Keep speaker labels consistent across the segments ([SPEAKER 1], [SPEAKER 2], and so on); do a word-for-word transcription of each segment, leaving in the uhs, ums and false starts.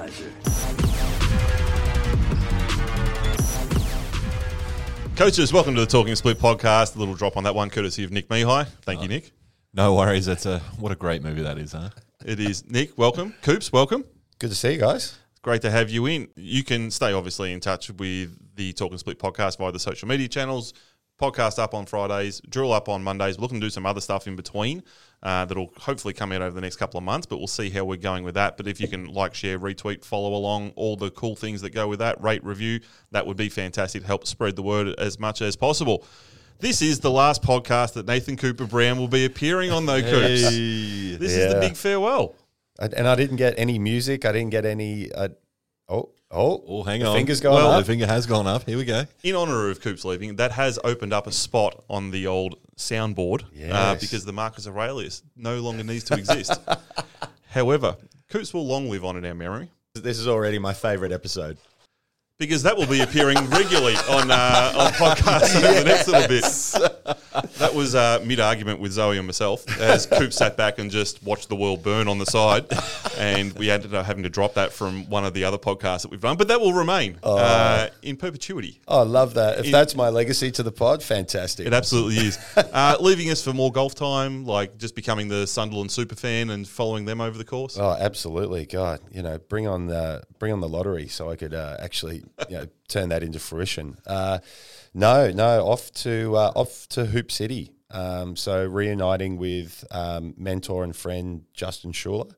[SPEAKER 1] manager.
[SPEAKER 2] Coaches, welcome to the Talking Split podcast. A little drop on that one, courtesy of Nick Mihai. Thank
[SPEAKER 3] oh,
[SPEAKER 2] you, Nick.
[SPEAKER 3] No worries. That's a what a great movie that is, huh?
[SPEAKER 2] It is. Nick, welcome. Coops, welcome.
[SPEAKER 4] Good to see you guys.
[SPEAKER 2] It's great to have you in. You can stay, obviously, in touch with the Talking Split podcast via the social media channels. Podcast up on Fridays, drill up on Mondays. We're looking to do some other stuff in between uh, that'll hopefully come out over the next couple of months, but we'll see how we're going with that. But if you can like, share, retweet, follow along, all the cool things that go with that, rate, review, that would be fantastic to help spread the word as much as possible. This is the last podcast that Nathan Cooper Brown will be appearing on, though, Coops.
[SPEAKER 4] Hey,
[SPEAKER 2] this
[SPEAKER 4] yeah.
[SPEAKER 2] is the big farewell.
[SPEAKER 4] And I didn't get any music. I didn't get any... Uh, oh, oh.
[SPEAKER 3] Oh, hang
[SPEAKER 4] the
[SPEAKER 3] on.
[SPEAKER 4] finger's gone
[SPEAKER 3] well,
[SPEAKER 4] up.
[SPEAKER 3] the finger has gone up. Here we go.
[SPEAKER 2] In honour of Coops leaving, that has opened up a spot on the old soundboard
[SPEAKER 4] yes.
[SPEAKER 2] uh, because the Marcus Aurelius no longer needs to exist. However, Coops will long live on in our memory.
[SPEAKER 4] This is already my favourite episode.
[SPEAKER 2] Because that will be appearing regularly on uh, on podcasts over the next little bit. That was uh, mid-argument with Zoe and myself as Coop sat back and just watched the world burn on the side. And we ended up having to drop that from one of the other podcasts that we've done. But that will remain
[SPEAKER 4] oh.
[SPEAKER 2] uh, in perpetuity.
[SPEAKER 4] Oh, I love that. If
[SPEAKER 2] in,
[SPEAKER 4] that's my legacy to the pod, fantastic.
[SPEAKER 2] It absolutely is. Uh, leaving us for more golf time, like just becoming the Sunderland superfan and following them over the course.
[SPEAKER 4] Oh, absolutely. God, you know, bring on the, bring on the lottery so I could uh, actually... you know, turn that into fruition. Uh, no, no, off to uh, off to Hoop City. Um, so reuniting with um, mentor and friend Justin Schuler.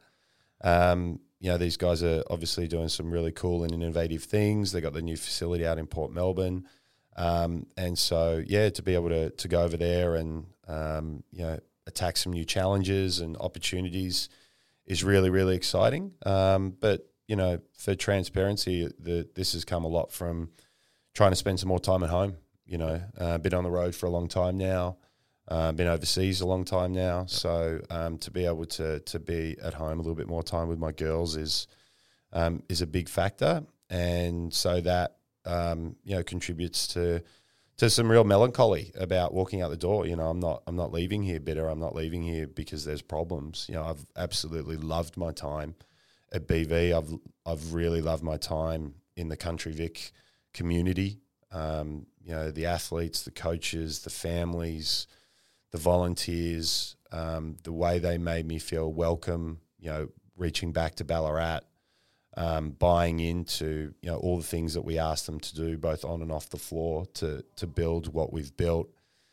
[SPEAKER 4] Um, you know, these guys are obviously doing some really cool and innovative things. They got the new facility out in Port Melbourne, um, and so yeah, to be able to to go over there and um, you know attack some new challenges and opportunities is really really exciting. Um, but you know, for transparency, the, this has come a lot from trying to spend some more time at home. You know, uh, been on the road for a long time now, uh, been overseas a long time now. Yep. So um, to be able to to be at home a little bit more time with my girls is um, is a big factor, and so that um, you know contributes to to some real melancholy about walking out the door. You know, I'm not I'm not leaving here bitter. I'm not leaving here because there's problems. You know, I've absolutely loved my time at B V. I've I've really loved my time in the Country Vic community. Um, you know, the athletes, the coaches, the families, the volunteers, um, the way they made me feel welcome, you know, reaching back to Ballarat, um, buying into, you know, all the things that we asked them to do, both on and off the floor to to build what we've built.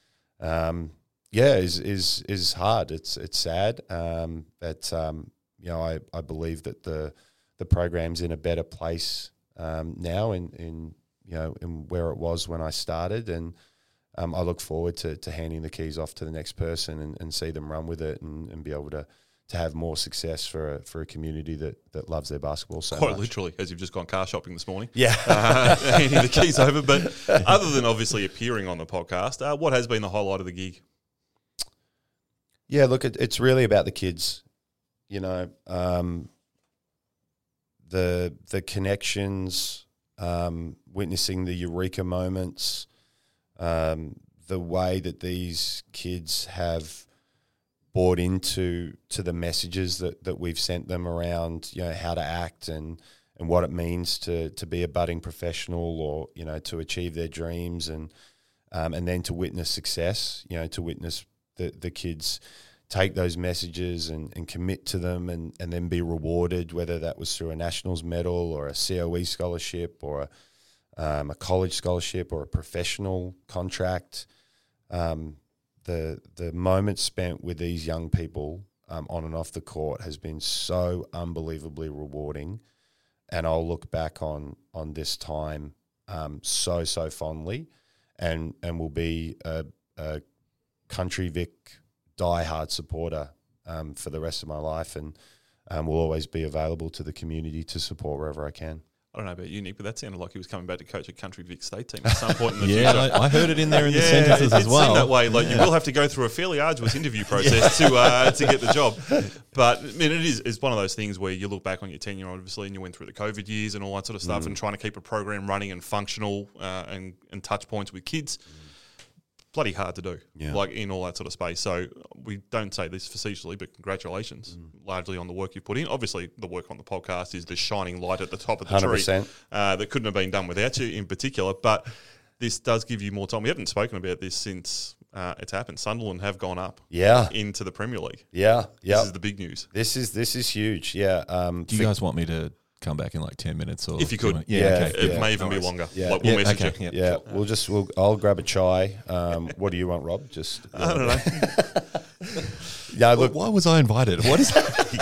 [SPEAKER 4] Um, yeah, is is is hard. It's it's sad. Um, but um, you know, I, I believe that the the program's in a better place um, now in, in you know in where it was when I started, and um, I look forward to, to handing the keys off to the next person and, and see them run with it and, and be able to, to have more success for a, for a community that, that loves their basketball so
[SPEAKER 2] Quite
[SPEAKER 4] much.
[SPEAKER 2] literally, as you've just gone car shopping this morning.
[SPEAKER 4] Yeah.
[SPEAKER 2] uh, handing the keys over. But other than obviously appearing on the podcast, uh, what has been the highlight of the gig?
[SPEAKER 4] Yeah, look, it, it's really about the kids. You know, um, the the connections, um, witnessing the eureka moments, um, the way that these kids have bought into to the messages that, that we've sent them around, you know, how to act and, and what it means to to be a budding professional or, you know, to achieve their dreams and um, and then to witness success, you know, to witness the, the kids take those messages and, and commit to them and, and then be rewarded, whether that was through a Nationals medal or a C O E scholarship or a, um, a college scholarship or a professional contract. Um, the the moment spent with these young people um, on and off the court has been so unbelievably rewarding, and I'll look back on on this time um, so, so fondly and, and will be a, a Country Vic die-hard supporter um, for the rest of my life, and um, will always be available to the community to support wherever I can.
[SPEAKER 2] I don't know about you, Nick, but that sounded like he was coming back to coach a Country Vic state team at some point in the
[SPEAKER 3] yeah,
[SPEAKER 2] future.
[SPEAKER 3] I, I heard it in there in
[SPEAKER 2] yeah,
[SPEAKER 3] the sentences
[SPEAKER 2] it,
[SPEAKER 3] as well.
[SPEAKER 2] It seemed that way. Like, yeah. You will have to go through a fairly arduous interview process to uh, to get the job. But, I mean, it is it's one of those things where you look back on your tenure, obviously, and you went through the COVID years and all that sort of stuff, mm. and trying to keep a program running and functional uh, and, and touch points with kids. Mm. bloody hard to do,
[SPEAKER 3] Yeah.
[SPEAKER 2] like in all that sort of space. So we don't say this facetiously, but congratulations
[SPEAKER 4] Mm.
[SPEAKER 2] largely on the work you put in. Obviously, the work on the podcast is the shining light at the top of the
[SPEAKER 4] one hundred
[SPEAKER 2] tree
[SPEAKER 4] percent.
[SPEAKER 2] uh, that couldn't have been done without you in particular. But this does give you more time. We haven't spoken about this since uh, it's happened. Sunderland have gone up
[SPEAKER 4] Yeah,
[SPEAKER 2] into the Premier League.
[SPEAKER 4] yeah, yeah.
[SPEAKER 2] This is the big news.
[SPEAKER 4] This is this is huge. Yeah. Um,
[SPEAKER 3] Do you
[SPEAKER 4] fi-
[SPEAKER 3] guys want me to come back in like ten minutes? Or
[SPEAKER 2] If you
[SPEAKER 3] do
[SPEAKER 2] could.
[SPEAKER 3] want- yeah,
[SPEAKER 4] Yeah.
[SPEAKER 3] okay.
[SPEAKER 2] It
[SPEAKER 4] Yeah.
[SPEAKER 2] may even
[SPEAKER 3] No
[SPEAKER 2] be
[SPEAKER 3] worries.
[SPEAKER 2] longer.
[SPEAKER 4] Yeah.
[SPEAKER 2] Like, we'll
[SPEAKER 3] Yeah,
[SPEAKER 2] message
[SPEAKER 3] okay,
[SPEAKER 2] you.
[SPEAKER 3] yeah.
[SPEAKER 4] yeah, we'll just we'll I'll grab a chai. Um, what do you want, Rob? Just
[SPEAKER 2] I don't know.
[SPEAKER 4] yeah.
[SPEAKER 3] Well,
[SPEAKER 4] Look,
[SPEAKER 3] why was I invited? What is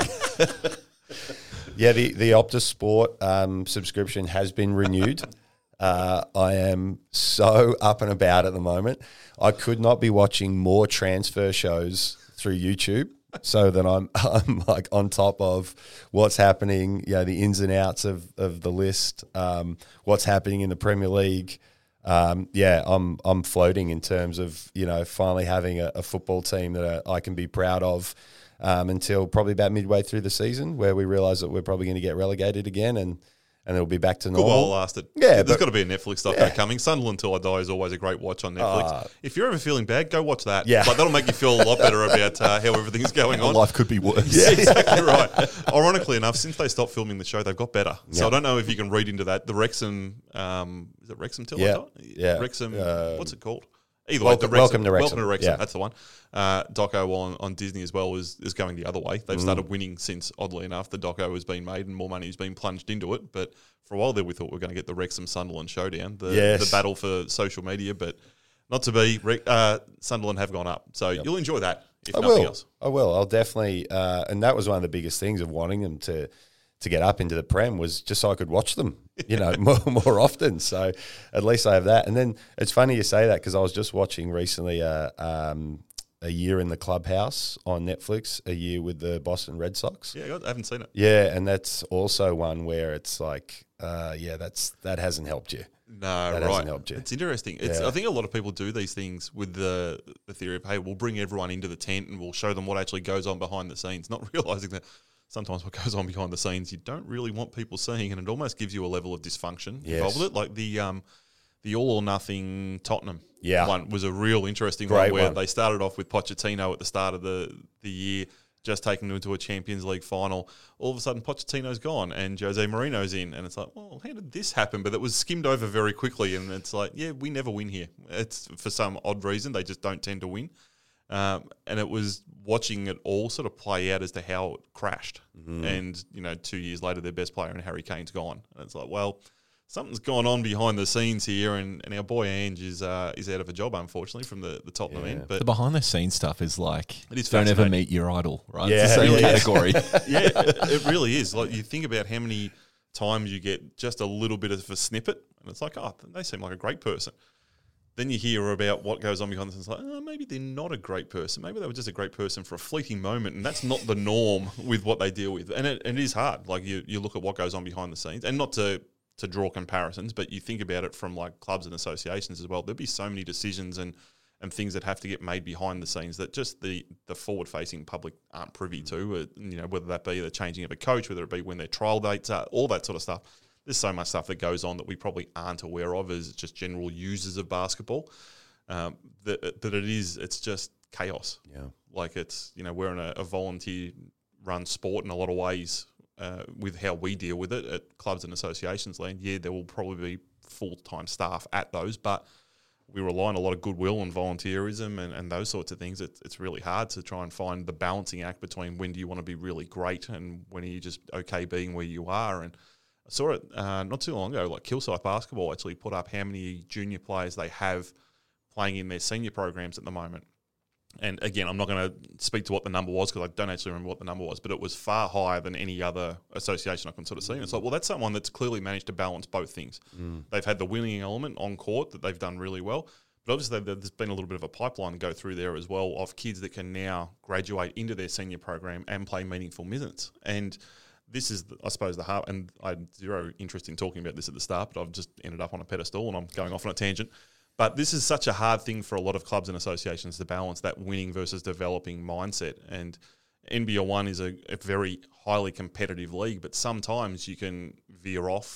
[SPEAKER 3] that?
[SPEAKER 4] yeah. The the Optus Sport um, subscription has been renewed. Uh, I am so up and about at the moment. I could not be watching more transfer shows through YouTube, so that I'm I'm like on top of what's happening. You know, the ins and outs of of the list. Um, what's happening in the Premier League. Um, yeah, I'm I'm floating in terms of, you know, finally having a, a football team that I can be proud of. Um, until probably about midway through the season, where we realise that we're probably going to get relegated again, and and it'll be back to
[SPEAKER 2] Good while it
[SPEAKER 4] normal.
[SPEAKER 2] lasted.
[SPEAKER 4] Yeah,
[SPEAKER 2] there's
[SPEAKER 4] but-
[SPEAKER 2] got to be a Netflix doco
[SPEAKER 4] Yeah.
[SPEAKER 2] coming. Sunderland Till I Die is always a great watch on Netflix.
[SPEAKER 4] Ah.
[SPEAKER 2] If you're ever feeling bad, go watch that.
[SPEAKER 4] Yeah.
[SPEAKER 2] Like, that'll make you feel a lot better about uh, how everything's going on.
[SPEAKER 3] Life could be worse.
[SPEAKER 2] Yeah, exactly right. Ironically enough, since they stopped filming the show, they've got better. So
[SPEAKER 4] Yeah.
[SPEAKER 2] I don't know if you can read into that. The Wrexham, um, is it Wrexham Till
[SPEAKER 4] Yeah.
[SPEAKER 2] I Die?
[SPEAKER 4] Yeah.
[SPEAKER 2] Wrexham,
[SPEAKER 4] Um,
[SPEAKER 2] what's it called? Either
[SPEAKER 4] Welcome-
[SPEAKER 2] way, the
[SPEAKER 4] Welcome to Wrexham.
[SPEAKER 2] Welcome to Wrexam,
[SPEAKER 4] Yeah.
[SPEAKER 2] that's the one. Uh, doco on, on Disney as well is, is going the other way. They've
[SPEAKER 4] Mm.
[SPEAKER 2] started winning since, oddly enough, the doco has been made and more money has been plunged into it. But for a while there, we thought we were going to get the Wrexham Sunderland showdown, the,
[SPEAKER 4] Yes.
[SPEAKER 2] the battle for social media, but not to be. Re- uh, Sunderland have gone up. So you'll enjoy that, if
[SPEAKER 4] I
[SPEAKER 2] nothing
[SPEAKER 4] will.
[SPEAKER 2] else.
[SPEAKER 4] I will. I'll definitely. Uh, and that was one of the biggest things of wanting them to to get up into the Prem, was just so I could watch them, you know, more, more often. So at least I have that. And then it's funny you say that, because I was just watching recently uh, um, a year in the clubhouse on Netflix, a year with the Boston Red Sox.
[SPEAKER 2] Yeah, I haven't seen it.
[SPEAKER 4] Yeah, and that's also one where it's like, uh, yeah, that's that hasn't helped you.
[SPEAKER 2] No,
[SPEAKER 4] That
[SPEAKER 2] right.
[SPEAKER 4] hasn't helped you.
[SPEAKER 2] It's interesting. It's,
[SPEAKER 4] Yeah.
[SPEAKER 2] I think a lot of people do these things with the the theory of, hey, we'll bring everyone into the tent and we'll show them what actually goes on behind the scenes, not realizing that sometimes what goes on behind the scenes you don't really want people seeing, and it almost gives you a level of dysfunction
[SPEAKER 4] Yes.
[SPEAKER 2] involved with it. Like the um, the all or nothing Tottenham
[SPEAKER 4] Yeah.
[SPEAKER 2] one was a real interesting
[SPEAKER 4] Great
[SPEAKER 2] one where
[SPEAKER 4] one.
[SPEAKER 2] they started off with Pochettino at the start of the, the year, just taking them to a Champions League final. All of a sudden, Pochettino's gone and Jose Mourinho's in. And it's like, well, how did this happen? But it was skimmed over very quickly. And it's like, yeah, we never win here. It's for some odd reason. They just don't tend to win. Um, and it was watching it all sort of play out as to how it crashed.
[SPEAKER 4] Mm-hmm.
[SPEAKER 2] And, you know, two years later, their best player and Harry Kane's gone. And it's like, well, something's gone on behind the scenes here, and, and our boy Ange is uh, is out of a job, unfortunately, from the, the Tottenham
[SPEAKER 4] Yeah.
[SPEAKER 2] end.
[SPEAKER 3] The
[SPEAKER 2] But
[SPEAKER 3] behind the scenes stuff is like,
[SPEAKER 2] It is
[SPEAKER 3] don't ever
[SPEAKER 2] fascinating.
[SPEAKER 3] meet your idol, right?
[SPEAKER 4] Yeah,
[SPEAKER 3] it's the same
[SPEAKER 4] really is.
[SPEAKER 3] category.
[SPEAKER 2] yeah, it, it really is. Like, you think about how many times you get just a little bit of a snippet, and it's like, oh, they seem like a great person. Then you hear about what goes on behind the scenes, like, oh, maybe they're not a great person. Maybe they were just a great person for a fleeting moment, and that's not the norm with what they deal with. And it, and it is hard. Like, you, you look at what goes on behind the scenes, and not to to draw comparisons, but you think about it from like clubs and associations as well. There'd be so many decisions and and things that have to get made behind the scenes that just the the forward facing public aren't privy to. Uh, you know, whether that be the changing of a coach, whether it be when their trial dates are, all that sort of stuff. There's so much stuff that goes on that we probably aren't aware of as just general users of basketball. Um, that, that it is, it's just chaos.
[SPEAKER 4] Yeah.
[SPEAKER 2] Like, it's, you know, we're in a, a volunteer run sport in a lot of ways uh, with how we deal with it at clubs and associations land. Yeah, there will probably be full-time staff at those, but we rely on a lot of goodwill and volunteerism and, and those sorts of things. It's, it's really hard to try and find the balancing act between when do you want to be really great and when are you just okay being where you are. And I saw it uh, not too long ago, like Kilsyth Basketball actually put up how many junior players they have playing in their senior programs at the moment. And again, I'm not going to speak to what the number was because I don't actually remember what the number was, but it was far higher than any other association I can sort of see. And it's like, well, that's someone that's clearly managed to balance both things.
[SPEAKER 4] Mm.
[SPEAKER 2] They've had the winning element on court that they've done really well, but obviously there's been a little bit of a pipeline go through there as well of kids that can now graduate into their senior program and play meaningful minutes. And this is, I suppose, the heart, and I had zero interest in talking about this at the start, but I've just ended up on a pedestal and I'm going off on a tangent. But this is such a hard thing for a lot of clubs and associations to balance, that winning versus developing mindset. And N B L one is a, a very highly competitive league, but sometimes you can veer off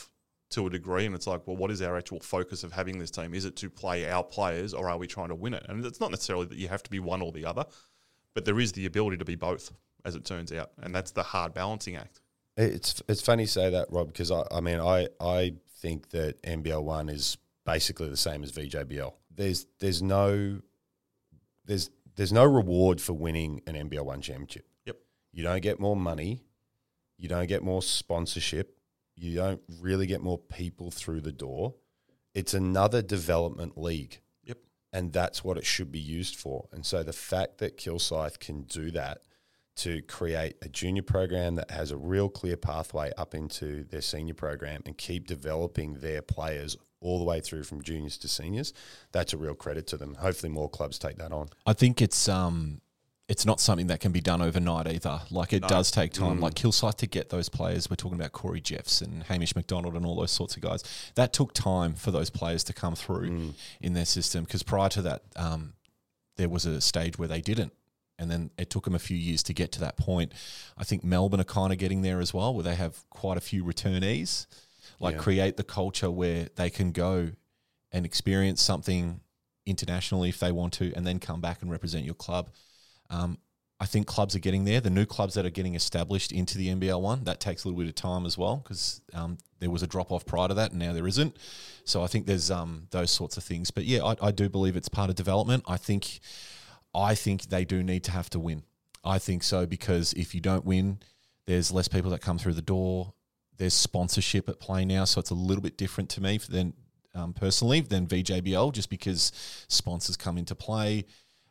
[SPEAKER 2] to a degree, and it's like, well, what is our actual focus of having this team? Is it to play our players, or are we trying to win it? And it's not necessarily that you have to be one or the other, but there is the ability to be both, as it turns out, and that's the hard balancing act.
[SPEAKER 4] It's it's funny you say that, Rob, because I, I mean I I think that N B L one is basically the same as V J B L. There's there's no there's there's no reward for winning an N B L one championship.
[SPEAKER 2] Yep.
[SPEAKER 4] You don't get more money, you don't get more sponsorship, you don't really get more people through the door. It's another development league.
[SPEAKER 2] Yep.
[SPEAKER 4] And that's what it should be used for. And so the fact that Kilsyth can do that, to create a junior program that has a real clear pathway up into their senior program and keep developing their players all the way through from juniors to seniors, that's a real credit to them. Hopefully more clubs take that on.
[SPEAKER 3] I think it's um, it's not something that can be done overnight either. Like it
[SPEAKER 2] No.
[SPEAKER 3] does take time.
[SPEAKER 4] Mm.
[SPEAKER 3] Like Kilsyth to get those players, we're talking about Corey Jeffs and Hamish McDonald and all those sorts of guys. That took time for those players to come through
[SPEAKER 4] Mm.
[SPEAKER 3] in their system, because prior to that, um, there was a stage where they didn't. And then it took them a few years to get to that point. I think Melbourne are kind of getting there as well, where they have quite a few returnees. Like
[SPEAKER 4] Yeah.
[SPEAKER 3] create the culture where they can go and experience something internationally if they want to, and then come back and represent your club. Um, I think clubs are getting there. The new clubs that are getting established into the N B L one, that takes a little bit of time as well, because um, there was a drop-off prior to that and now there isn't. So I think there's um, those sorts of things. But yeah, I, I do believe it's part of development. I think... I think they do need to have to win. I think so, because if you don't win, there's less people that come through the door. There's sponsorship at play now, so it's a little bit different to me than um, personally than V J B L, just because sponsors come into play.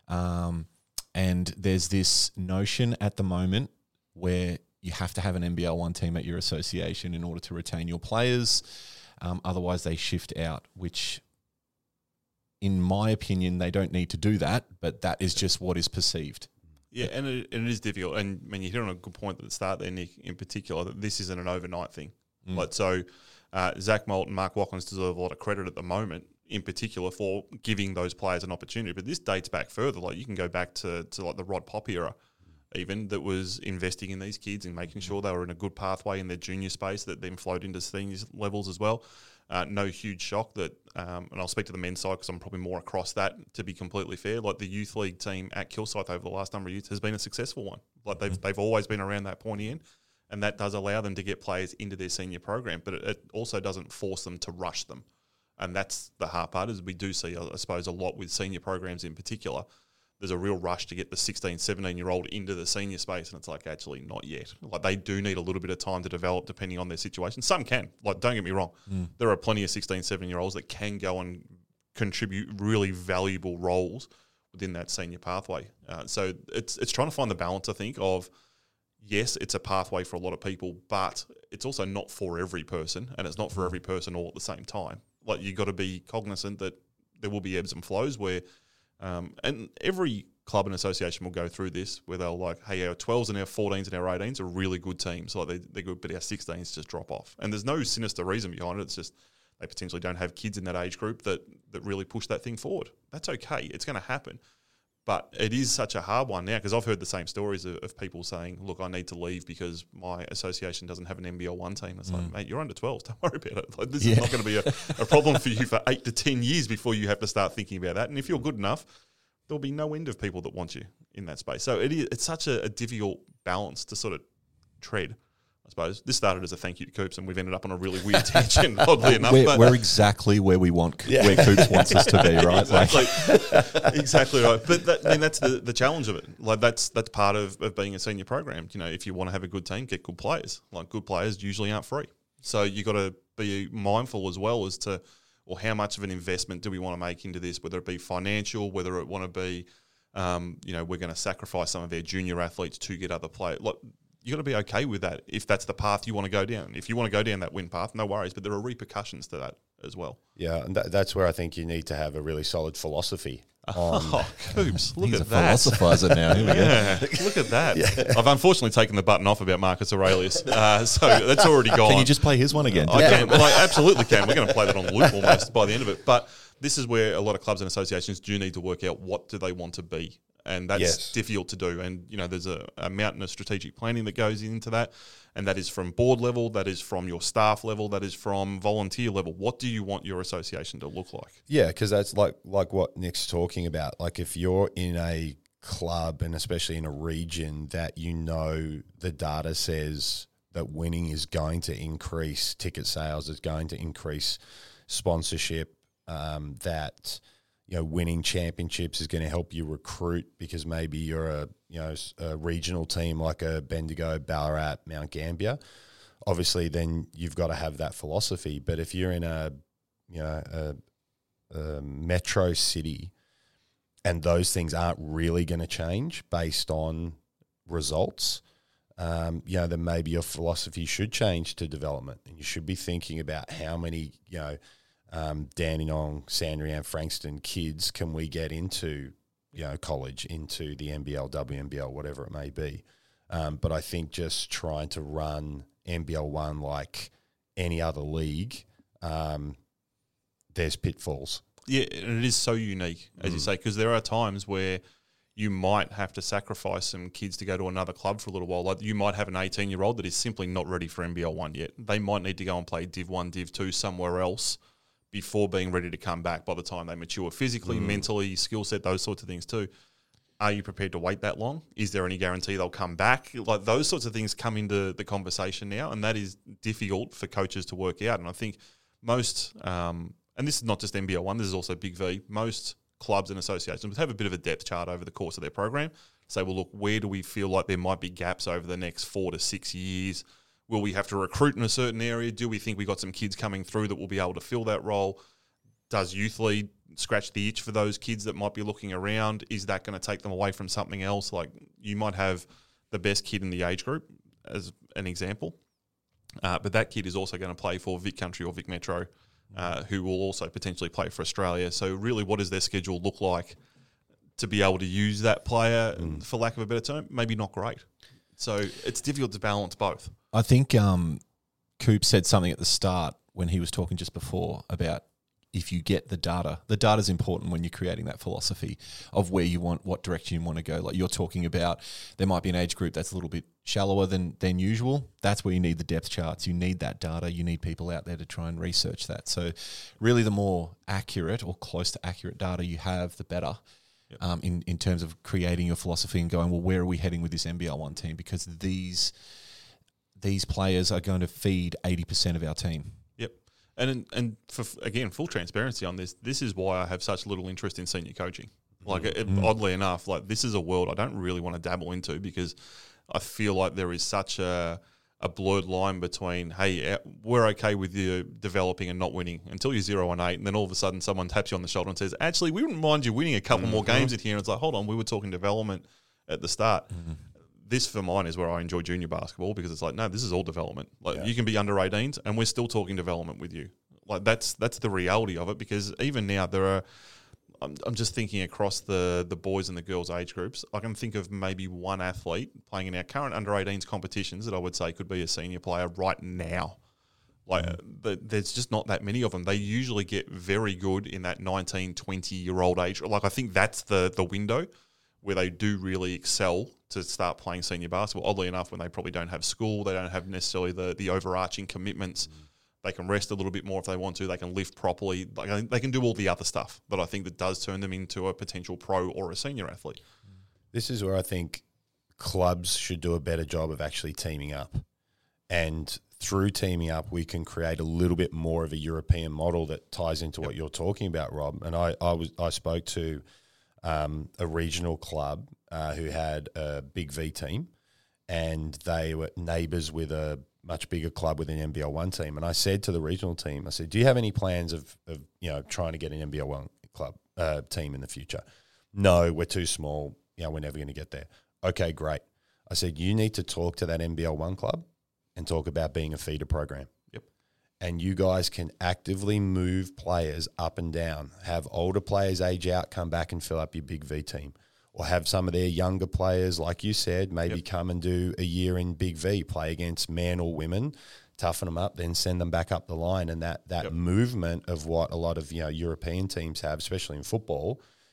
[SPEAKER 3] Um, and there's this notion at the moment where you have to have an N B L one team at your association in order to retain your players. Um, otherwise, they shift out, which... in my opinion, they don't need to do that, but that is just what is perceived.
[SPEAKER 2] Yeah, and it, and it is difficult. And when you hit on a good point at the start there, Nick, in particular, that this isn't an overnight thing.
[SPEAKER 3] Mm.
[SPEAKER 2] Like so, uh, Zach Moult and Mark Watkins deserve a lot of credit at the moment, in particular for giving those players an opportunity. But this dates back further. Like you can go back to, to like the Rod Pop era, even, that was investing in these kids and making sure they were in a good pathway in their junior space that then flowed into seniors levels as well. Uh, no huge shock that, um, and I'll speak to the men's side because I'm probably more across that, to be completely fair. Like the youth league team at Kilsyth over the last number of years has been a successful one. Like they've they've always been around that pointy end, and that does allow them to get players into their senior program, but it, it also doesn't force them to rush them. And that's the hard part, is we do see, I suppose, a lot with senior programs in particular. There's a real rush to get the sixteen, seventeen-year-old into the senior space, and it's like, actually, not yet. Like, they do need a little bit of time to develop depending on their situation. Some can. Like, don't get me wrong. Mm. There are plenty of sixteen, seventeen-year-olds that can go and contribute really valuable roles within that senior pathway. Uh, so it's it's trying to find the balance, I think, of, yes, it's a pathway for a lot of people, but it's also not for every person, and it's not for every person all at the same time. Like, you've got to be cognizant that there will be ebbs and flows where... Um, and every club and association will go through this, where they'll like, hey, our twelves and our fourteens and our eighteens are really good teams. Like they, they're good, but our sixteens just drop off. And there's no sinister reason behind it. It's just they potentially don't have kids in that age group that, that really push that thing forward. That's okay. It's going to happen. But it is such a hard one now, because I've heard the same stories of, of people saying, look, I need to leave because my association doesn't have an N B L one team. It's mm. like, mate, you're under twelves. Don't worry about it. Like, this yeah. is not going to be a, a problem for you for eight to ten years before you have to start thinking about that. And if you're good enough, there'll be no end of people that want you in that space. So it is, it's such a, a difficult balance to sort of tread, I suppose. This started as a thank you to Coops, and we've ended up on a really weird tangent, oddly enough.
[SPEAKER 3] We're,
[SPEAKER 2] but
[SPEAKER 3] we're exactly where we want, yeah. where Coops wants us to be, right?
[SPEAKER 2] Exactly, like, exactly right. But that, I mean, that's the, the challenge of it. Like that's that's part of, of being a senior program. You know, if you want to have a good team, get good players. Like good players usually aren't free. So you got to be mindful as well as to, or how much of an investment do we want to make into this, whether it be financial, whether it want to be, um, you know, we're going to sacrifice some of our junior athletes to get other players. Like, you got to be okay with that if that's the path you want to go down. If you want to go down that win path, no worries, but there are repercussions to that as well.
[SPEAKER 4] Yeah, and that, that's where I think you need to have a really solid philosophy. On
[SPEAKER 2] oh, Coops, look
[SPEAKER 3] He's
[SPEAKER 2] at
[SPEAKER 3] a
[SPEAKER 2] that.
[SPEAKER 3] philosophizer now. Here we
[SPEAKER 2] yeah,
[SPEAKER 3] go.
[SPEAKER 2] Look at that.
[SPEAKER 4] Yeah.
[SPEAKER 2] I've unfortunately taken the button off about Marcus Aurelius, uh, so that's already gone.
[SPEAKER 3] Can you just play his one again?
[SPEAKER 2] I can. Well, I absolutely can. We're going to play that on loop almost by the end of it. But this is where a lot of clubs and associations do need to work out what do they want to be And that's
[SPEAKER 4] Yes.
[SPEAKER 2] difficult to do. And, you know, there's a, a mountain of strategic planning that goes into that. And that is from board level, that is from your staff level, that is from volunteer level. What do you want your association to look like?
[SPEAKER 4] Yeah, because that's like like what Nick's talking about. Like if you're in a club and especially in a region that you know the data says that winning is going to increase ticket sales, is going to increase sponsorship, um, that you know winning championships is going to help you recruit because maybe you're a you know a regional team like a Bendigo, Ballarat, Mount Gambier. Obviously, then you've got to have that philosophy. But if you're in a you know a, a metro city and those things aren't really going to change based on results, um, you know, then maybe your philosophy should change to development, and you should be thinking about how many, you know, um, Dandenong, Sandringham, Frankston kids can we get into, you know, college, into the N B L, W N B L, whatever it may be. Um, but I think just trying to run N B L one like any other league, um, there's pitfalls.
[SPEAKER 2] Yeah, and it is so unique, as
[SPEAKER 4] Mm.
[SPEAKER 2] you say, because there are times where you might have to sacrifice some kids to go to another club for a little while. Like you might have an eighteen-year-old that is simply not ready for N B L one yet. They might need to go and play Div one, Div two somewhere else before being ready to come back by the time they mature physically,
[SPEAKER 4] Mm.
[SPEAKER 2] mentally, skill set, those sorts of things too. Are you prepared to wait that long? Is there any guarantee they'll come back? Like those sorts of things come into the conversation now, and that is difficult for coaches to work out. And I think most, um, and this is not just N B L one, this is also Big V, most clubs and associations have a bit of a depth chart over the course of their program. Say, well, look, where do we feel like there might be gaps over the next four to six years? Will we have to recruit in a certain area? Do we think we got some kids coming through that will be able to fill that role? Does Youth Lead scratch the itch for those kids that might be looking around? Is that going to take them away from something else? Like you might have the best kid in the age group as an example, uh, but that kid is also going to play for Vic Country or Vic Metro, uh, who will also potentially play for Australia. So really, what does their schedule look like to be able to use that player, mm. for lack of a better term? Maybe not great. So it's difficult to balance both.
[SPEAKER 3] I think um, Coop said something at the start when he was talking just before about if you get the data. The data is important when you're creating that philosophy of where you want, what direction you want to go. Like you're talking about, there might be an age group that's a little bit shallower than than usual. That's where you need the depth charts. You need that data. You need people out there to try and research that. So really the more accurate or close to accurate data you have, the better. Yep. Um, in, in terms of creating your philosophy and going, well, where are we heading with this N B L one team? Because these these players are going to feed eighty percent of our team.
[SPEAKER 2] Yep. And and for, again, full transparency on this, this is why I have such little interest in senior coaching. Like, it,
[SPEAKER 3] Mm.
[SPEAKER 2] oddly enough, like this is a world I don't really want to dabble into because I feel like there is such a a blurred line between, hey, we're okay with you developing and not winning until you're zero and eight, and then all of a sudden someone taps you on the shoulder and says, actually, we wouldn't mind you winning a couple mm-hmm. more games in here. And it's like, hold on, we were talking development at the start. Mm-hmm. This, for mine, is where I enjoy junior basketball because it's like, no, this is all development. Like yeah. you can be under eighteens and we're still talking development with you. Like that's that's the reality of it, because even now there are, I'm, I'm just thinking across the, the boys and the girls age groups, I can think of maybe one athlete playing in our current under eighteens competitions that I would say could be a senior player right now. Like mm. the, there's just not that many of them. They usually get very good in that nineteen, twenty-year-old age. Like I think that's the the window where they do really excel to start playing senior basketball. Oddly enough, when they probably don't have school, they don't have necessarily the, the overarching commitments. Mm. They can rest a little bit more if they want to. They can lift properly. Like, they can do all the other stuff that I think that does turn them into a potential pro or a senior athlete.
[SPEAKER 4] This is where I think clubs should do a better job of actually teaming up. And through teaming up, we can create a little bit more of a European model that ties into yep. what you're talking about, Rob. And I, I was I spoke to um, a regional club uh, who had a Big V team, and they were neighbours with a much bigger club with an N B L one team. And I said to the regional team, I said, do you have any plans of, of you know, trying to get an N B L one club uh, team in the future? No, we're too small. You know, we're never going to get there. Okay, great. I said, you need to talk to that N B L one club and talk about being a feeder program.
[SPEAKER 2] Yep.
[SPEAKER 4] And you guys can actively move players up and down, have older players age out, come back and fill up your Big V team. Or have some of their younger players, like you said, maybe yep. come and do a year in Big V, play against men or women, toughen them up, then send them back up the line. And that that yep. movement of what a lot of you know European teams have, especially in football,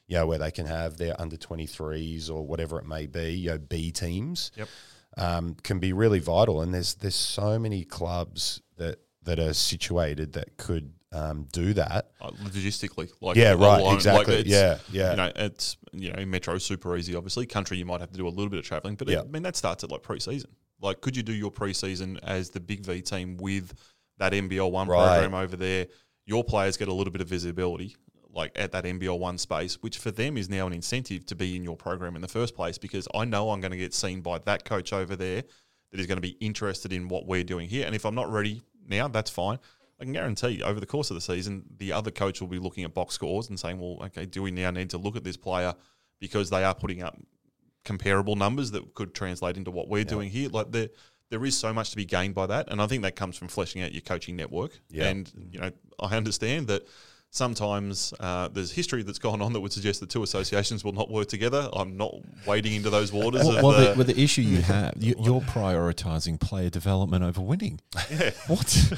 [SPEAKER 4] you know, where they can have their under twenty-threes or whatever it may be, you know, B teams,
[SPEAKER 2] Yep.
[SPEAKER 4] um, can be really vital. And there's there's so many clubs that that are situated that could um, do that.
[SPEAKER 2] Uh, logistically, like
[SPEAKER 4] Yeah, right,
[SPEAKER 2] alone,
[SPEAKER 4] exactly.
[SPEAKER 2] Like it's,
[SPEAKER 4] Yeah, yeah.
[SPEAKER 2] You know, it's you know, metro super easy. Obviously, country you might have to do a little bit of traveling, but
[SPEAKER 4] Yeah.
[SPEAKER 2] it, I mean that starts at like pre-season. Like, could you do your pre-season as the Big V team with that N B L one
[SPEAKER 4] Right.
[SPEAKER 2] program over there? Your players get a little bit of visibility, like at that N B L one space, which for them is now an incentive to be in your program in the first place, because I know I'm going to get seen by that coach over there that is going to be interested in what we're doing here. And if I'm not ready now, that's fine. I can guarantee over the course of the season, the other coach will be looking at box scores and saying, well, okay, do we now need to look at this player because they are putting up comparable numbers that could translate into what we're doing here? Like there, there is so much to be gained by that. And I think that comes from fleshing out your coaching network.
[SPEAKER 4] Yeah.
[SPEAKER 2] And, you know, I understand that sometimes uh, there's history that's gone on that would suggest the two associations will not work together. I'm not wading into those waters.
[SPEAKER 3] Well,
[SPEAKER 2] of,
[SPEAKER 3] well, the,
[SPEAKER 2] uh,
[SPEAKER 3] well, the issue you have, you, you're prioritising player development over winning.
[SPEAKER 2] yeah.
[SPEAKER 3] What?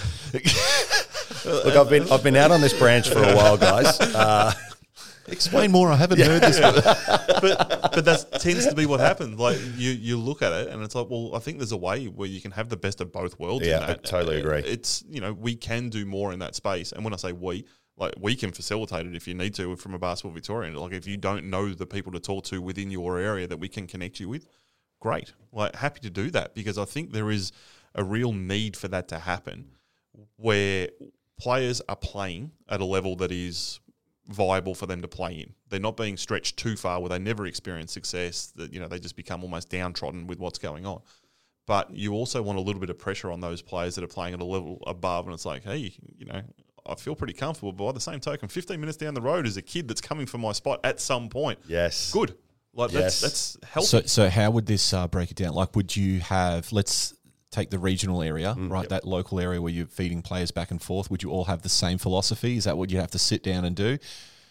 [SPEAKER 4] Look, I've been I've been out on this branch for a while, guys. Uh,
[SPEAKER 3] Explain more. I haven't heard this.
[SPEAKER 2] but but that tends to be what happens. Like you, you look at it and it's like, well, I think there's a way where you can have the best of both worlds.
[SPEAKER 4] Yeah,
[SPEAKER 2] in
[SPEAKER 4] I
[SPEAKER 2] that.
[SPEAKER 4] totally agree.
[SPEAKER 2] It's, you know, we can do more in that space. And when I say we, like we can facilitate it if you need to from a Basketball Victorian. Like if you don't know the people to talk to within your area that we can connect you with, great. Like happy to do that, because I think there is a real need for that to happen, where players are playing at a level that is viable for them to play in. They're not being stretched too far where they never experience success, that, you know, they just become almost downtrodden with what's going on. But you also want a little bit of pressure on those players that are playing at a level above, and it's like, hey, you know, I feel pretty comfortable, but by the same token, fifteen minutes down the road is a kid that's coming for my spot at some point.
[SPEAKER 4] yes.
[SPEAKER 2] Good. Like
[SPEAKER 4] Yes.
[SPEAKER 2] that's that's healthy.
[SPEAKER 3] So, so how would this uh, break it down? Like, would you have, let's take the regional area, right,
[SPEAKER 2] Yep.
[SPEAKER 3] that local area where you're feeding players back and forth. Would you all have the same philosophy? Is that what you have to sit down and do?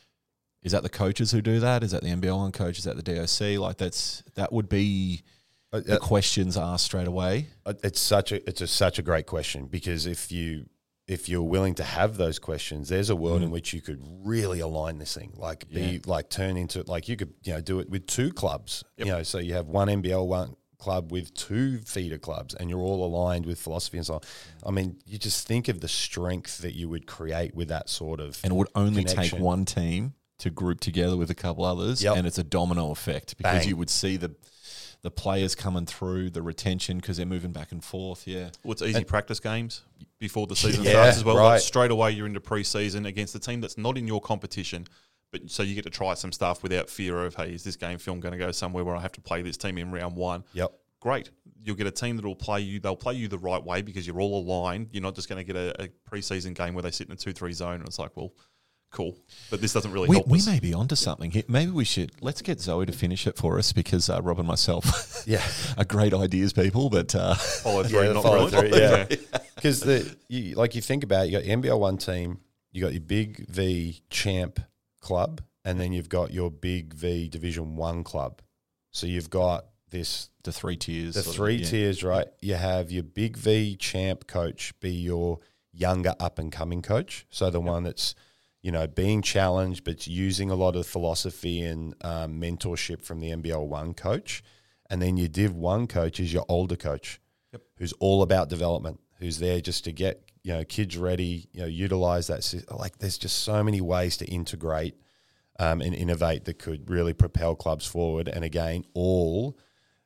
[SPEAKER 3] Is that the coaches who do that? Is that the N B L one coach? Is that the D O C? Like, that's that would be
[SPEAKER 4] Uh,
[SPEAKER 3] the
[SPEAKER 4] uh,
[SPEAKER 3] questions asked straight away.
[SPEAKER 4] Uh, It's such a it's a, such a great question, because if you if you're willing to have those questions, there's a world in which you could really align this thing, like be
[SPEAKER 3] Yeah.
[SPEAKER 4] like turn into like you could you know do it with two clubs, you know, so you have one N B L one club with two feeder clubs, and you're all aligned with philosophy and so on. I mean, you just think of the strength that you would create with that sort of
[SPEAKER 3] And it would only
[SPEAKER 4] connection.
[SPEAKER 3] take one team to group together with a couple others,
[SPEAKER 4] Yep.
[SPEAKER 3] and it's a domino effect because
[SPEAKER 4] Bang.
[SPEAKER 3] you would see the the players coming through, the retention because they're moving back and forth. Yeah,
[SPEAKER 2] Well, it's easy practice games before the season
[SPEAKER 4] Yeah,
[SPEAKER 2] starts as well.
[SPEAKER 4] right.
[SPEAKER 2] Like straight away, you're into pre-season against a team that's not in your competition, but so you get to try some stuff without fear of, hey, is this game film going to go somewhere where I have to play this team in round one?
[SPEAKER 4] Yep.
[SPEAKER 2] Great. You'll get a team that will play you. They'll play you the right way because you're all aligned. You're not just going to get a, a pre-season game where they sit in a two three zone and it's like, well, cool. But this doesn't really
[SPEAKER 3] we,
[SPEAKER 2] help
[SPEAKER 3] we
[SPEAKER 2] us.
[SPEAKER 3] may be onto something here. Maybe we should let's get Zoe to finish it for us because uh, Rob and myself
[SPEAKER 4] Yeah.
[SPEAKER 3] are great ideas people, but uh,
[SPEAKER 2] Follow through,
[SPEAKER 4] Yeah,
[SPEAKER 2] not
[SPEAKER 4] follow
[SPEAKER 2] really.
[SPEAKER 4] through, yeah. Because the you, like you think about it, you got your N B L one team, you got your Big V champ club, and then you've got your Big V Division One club. So you've got this
[SPEAKER 3] the three tiers,
[SPEAKER 4] the
[SPEAKER 3] sort of,
[SPEAKER 4] three
[SPEAKER 3] yeah.
[SPEAKER 4] tiers, right? You have your Big V champ coach be your younger up and coming coach, so the one that's you know being challenged but using a lot of philosophy and um, mentorship from the N B L one coach, and then your Div one coach is your older coach,
[SPEAKER 2] Yep.
[SPEAKER 4] who's all about development, who's there just to get you know kids ready, you know, utilize that. sys- Like, there's just so many ways to integrate um, and innovate that could really propel clubs forward. And again, all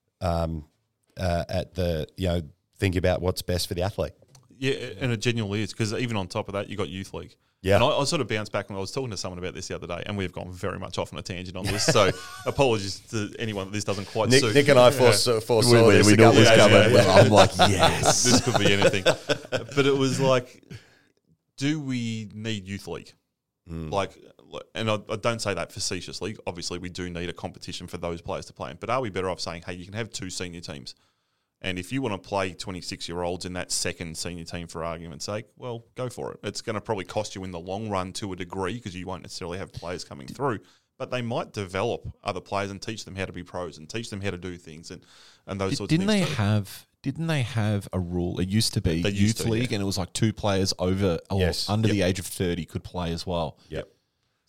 [SPEAKER 4] um, uh, at the you know think about what's best for the athlete.
[SPEAKER 2] Yeah, and it genuinely is, because even on top of that, you got Youth League.
[SPEAKER 4] Yeah.
[SPEAKER 2] And I, I sort of bounced back when I was talking to someone about this the other day, and we've gone very much off on a tangent on this. So apologies to anyone that this doesn't quite
[SPEAKER 4] Nick,
[SPEAKER 2] suit.
[SPEAKER 4] Nick and I
[SPEAKER 2] Yeah.
[SPEAKER 4] foresaw, foresaw
[SPEAKER 3] We- we-
[SPEAKER 4] this
[SPEAKER 3] we
[SPEAKER 4] a
[SPEAKER 3] knew it
[SPEAKER 4] couple
[SPEAKER 3] was
[SPEAKER 4] of days
[SPEAKER 3] coming.
[SPEAKER 4] ago.
[SPEAKER 3] Well, I'm like, yes.
[SPEAKER 2] This could be anything. But it was like, do we need Youth League?
[SPEAKER 4] Mm.
[SPEAKER 2] Like, and I, I don't say that facetiously. Obviously, we do need a competition for those players to play in. But are we better off saying, hey, you can have two senior teams? And if you want to play twenty-six-year-olds in that second senior team, for argument's sake, well, go for it. It's going to probably cost you in the long run to a degree because you won't necessarily have players coming through. But they might develop other players and teach them how to be pros and teach them how to do things and, and those
[SPEAKER 3] Did-
[SPEAKER 2] sorts
[SPEAKER 3] didn't
[SPEAKER 2] of
[SPEAKER 3] they
[SPEAKER 2] things. too.
[SPEAKER 3] have? Didn't they have a rule? It used to be
[SPEAKER 2] They used
[SPEAKER 3] youth
[SPEAKER 2] to,
[SPEAKER 3] league,
[SPEAKER 2] yeah.
[SPEAKER 3] and it was like two players over or
[SPEAKER 4] Yes.
[SPEAKER 3] under
[SPEAKER 2] Yep.
[SPEAKER 3] the age of thirty could play as well.
[SPEAKER 4] Yep.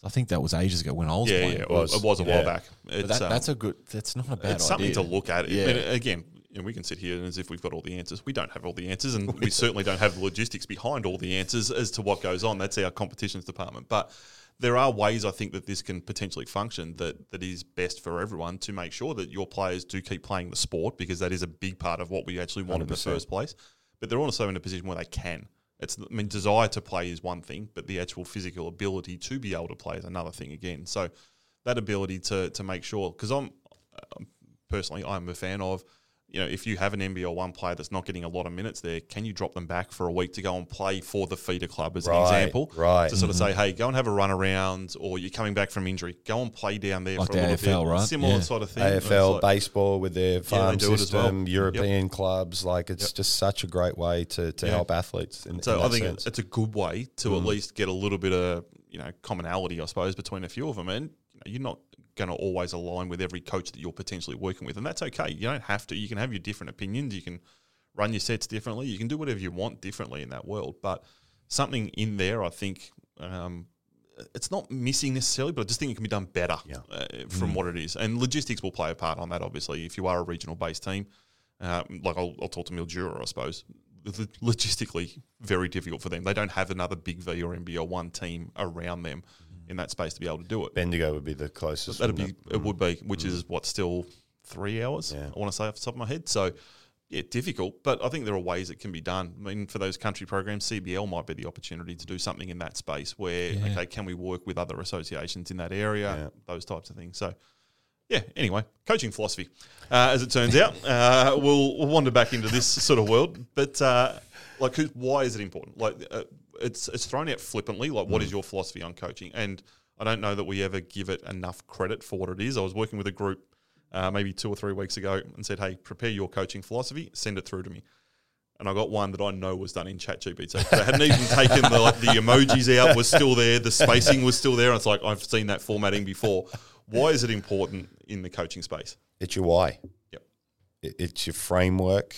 [SPEAKER 3] I think that was ages ago when I was
[SPEAKER 2] Yeah,
[SPEAKER 3] playing.
[SPEAKER 2] yeah, it was, it was a
[SPEAKER 4] Yeah.
[SPEAKER 2] while back.
[SPEAKER 3] But
[SPEAKER 2] It's,
[SPEAKER 3] that,
[SPEAKER 2] um,
[SPEAKER 3] that's a good. That's not a bad
[SPEAKER 2] it's something
[SPEAKER 3] idea.
[SPEAKER 2] to look at.
[SPEAKER 3] Yeah.
[SPEAKER 2] I mean, again, you know, we can sit here as if we've got all the answers. We don't have all the answers, and we certainly don't have the logistics behind all the answers as to what goes on. That's our competitions department. But there are ways I think that this can potentially function that, that is best for everyone to make sure that your players do keep playing the sport, because that is a big part of what we actually want
[SPEAKER 4] one hundred
[SPEAKER 2] in the
[SPEAKER 4] percent.
[SPEAKER 2] first place. But they're also in a position where they can. It's, I mean, desire to play is one thing, but the actual physical ability to be able to play is another thing again. So that ability to to make sure, because I'm um, personally, I'm a fan of, you know, if you have an N B L one player that's not getting a lot of minutes there, can you drop them back for a week to go and play for the feeder club as
[SPEAKER 4] Right,
[SPEAKER 2] an example?
[SPEAKER 4] right.
[SPEAKER 2] To sort of say, hey, go and have a run around, or you're coming back from injury, go and play down there
[SPEAKER 3] Like
[SPEAKER 2] for
[SPEAKER 3] the
[SPEAKER 2] a little
[SPEAKER 3] A F L,
[SPEAKER 2] bit.
[SPEAKER 3] right?
[SPEAKER 2] Similar
[SPEAKER 3] Yeah.
[SPEAKER 2] sort of thing.
[SPEAKER 4] A F L,
[SPEAKER 2] It's like-
[SPEAKER 4] baseball with their farm
[SPEAKER 2] do it as well.
[SPEAKER 4] system, European clubs, like it's
[SPEAKER 2] Yep.
[SPEAKER 4] just such a great way to, to
[SPEAKER 2] Yeah.
[SPEAKER 4] help athletes. In,
[SPEAKER 2] So
[SPEAKER 4] in
[SPEAKER 2] I
[SPEAKER 4] that
[SPEAKER 2] think
[SPEAKER 4] sense.
[SPEAKER 2] it's a good way to at least get a little bit of, you know, commonality, I suppose, between a few of them. And you know, you're not going to always align with every coach that you're potentially working with, and that's okay. You don't have to. You can have your different opinions. You can run your sets differently. You can do whatever you want differently in that world. But something in there, I think, um, it's not missing necessarily, but I just think it can be done better
[SPEAKER 4] Yeah.
[SPEAKER 2] uh, from what it is. And logistics will play a part on that, obviously. If you are a regional-based team, uh, like I'll, I'll talk to Mildura, I suppose. Lo- Logistically, very difficult for them. They don't have another Big V or N B L one team around them in that space to be able to do it.
[SPEAKER 4] Bendigo would be the closest.
[SPEAKER 2] That'd be
[SPEAKER 4] wouldn't it?
[SPEAKER 2] it would be, which is what, still three hours.
[SPEAKER 4] Yeah.
[SPEAKER 2] I want to say off the top of my head. So yeah, difficult, but I think there are ways it can be done. I mean, for those country programs, C B L might be the opportunity to do something in that space where
[SPEAKER 3] Yeah.
[SPEAKER 2] okay, can we work with other associations in that area?
[SPEAKER 4] Yeah.
[SPEAKER 2] Those types of things. So. Yeah, anyway, coaching philosophy, uh, as it turns out. Uh, we'll, we'll wander back into this sort of world. But, uh, like, who, why is it important? Like, uh, it's it's thrown out flippantly, like, what is your philosophy on coaching? And I don't know that we ever give it enough credit for what it is. I was working with a group uh, maybe two or three weeks ago and said, hey, prepare your coaching philosophy, send it through to me. And I got one that I know was done in ChatGPT. They hadn't even taken the, like, the emojis out, was still there, the spacing was still there. And it's like, I've seen that formatting before. Why is it important in the coaching space?
[SPEAKER 4] It's your why.
[SPEAKER 2] Yep.
[SPEAKER 4] It, it's your framework.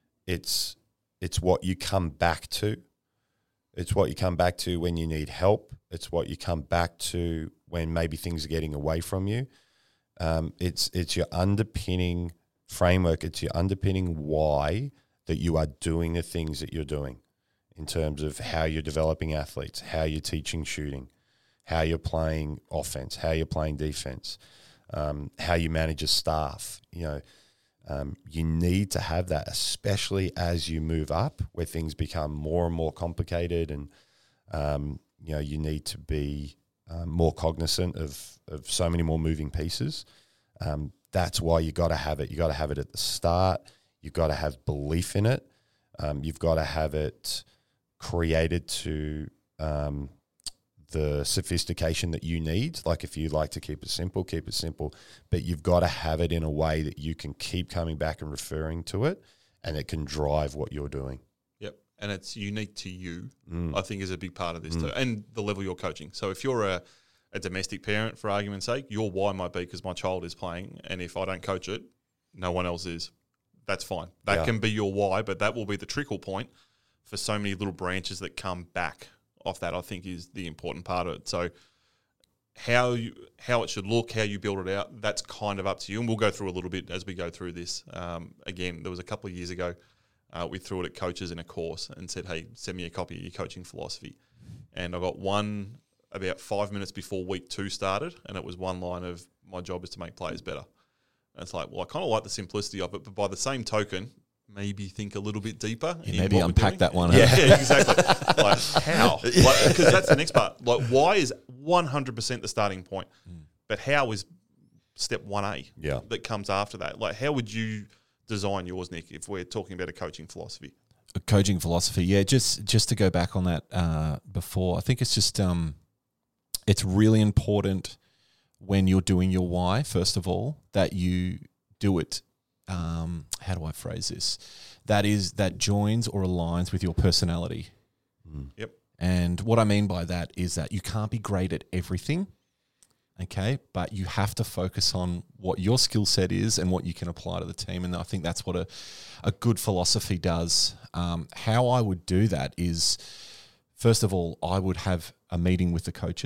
[SPEAKER 4] It's it's what you come back to. It's what you come back to when you need help. It's what you come back to when maybe things are getting away from you. Um, it's it's your underpinning framework. It's your underpinning why that you are doing the things that you're doing in terms of how you're developing athletes, how you're teaching shooting, how you're playing offense, how you're playing defense, um, how you manage a staff. You know, um, you need to have that, especially as you move up, where things become more and more complicated, and um, you know, you need to be um, more cognizant of of so many more moving pieces. Um, that's why you got to have it. You got to have it at the start. You've got to have belief in it. Um, you've got to have it created to um, the sophistication that you need. Like if you like to keep it simple, keep it simple. But you've got to have it in a way that you can keep coming back and referring to it, and it can drive what you're doing.
[SPEAKER 2] Yep. And it's unique to you,
[SPEAKER 4] Mm.
[SPEAKER 2] I think, is a big part of this too, and the level you're coaching. So if you're a, a domestic parent, for argument's sake, your why might be because my child is playing, and if I don't coach it, no one else is. That's fine. That
[SPEAKER 4] Yeah.
[SPEAKER 2] can be your why, but that will be the trickle point for so many little branches that come back off that, I think, is the important part of it. So how you how it should look, how you build it out, that's kind of up to you. And we'll go through a little bit as we go through this. Um, again, there was a couple of years ago, uh, we threw it at coaches in a course and said, hey, send me a copy of your coaching philosophy. And I got one about five minutes before week two started, and it was one line of, my job is to make players better. And it's like, well, I kind of like the simplicity of it, but by the same token, maybe think a little bit deeper.
[SPEAKER 3] Yeah,
[SPEAKER 2] in
[SPEAKER 3] maybe
[SPEAKER 2] what we're
[SPEAKER 3] unpack
[SPEAKER 2] doing.
[SPEAKER 3] that one.
[SPEAKER 2] Yeah,
[SPEAKER 3] huh?
[SPEAKER 2] yeah, exactly. Like, how? Because that's the next part. Like, why is one hundred percent the starting point, but how is step one A
[SPEAKER 4] Yeah.
[SPEAKER 2] that comes after that? Like, how would you design yours, Nick, if we're talking about a coaching philosophy?
[SPEAKER 3] A coaching philosophy, yeah. Just just to go back on that uh, before, I think it's just um, it's really important when you're doing your why, first of all, that you do it. Um, how do I phrase this? That is that joins or aligns with your personality.
[SPEAKER 2] Yep.
[SPEAKER 3] And what I mean by that is that you can't be great at everything, okay? But you have to focus on what your skill set is and what you can apply to the team. And I think that's what a, a good philosophy does. Um, how I would do that is, first of all, I would have a meeting with the coaches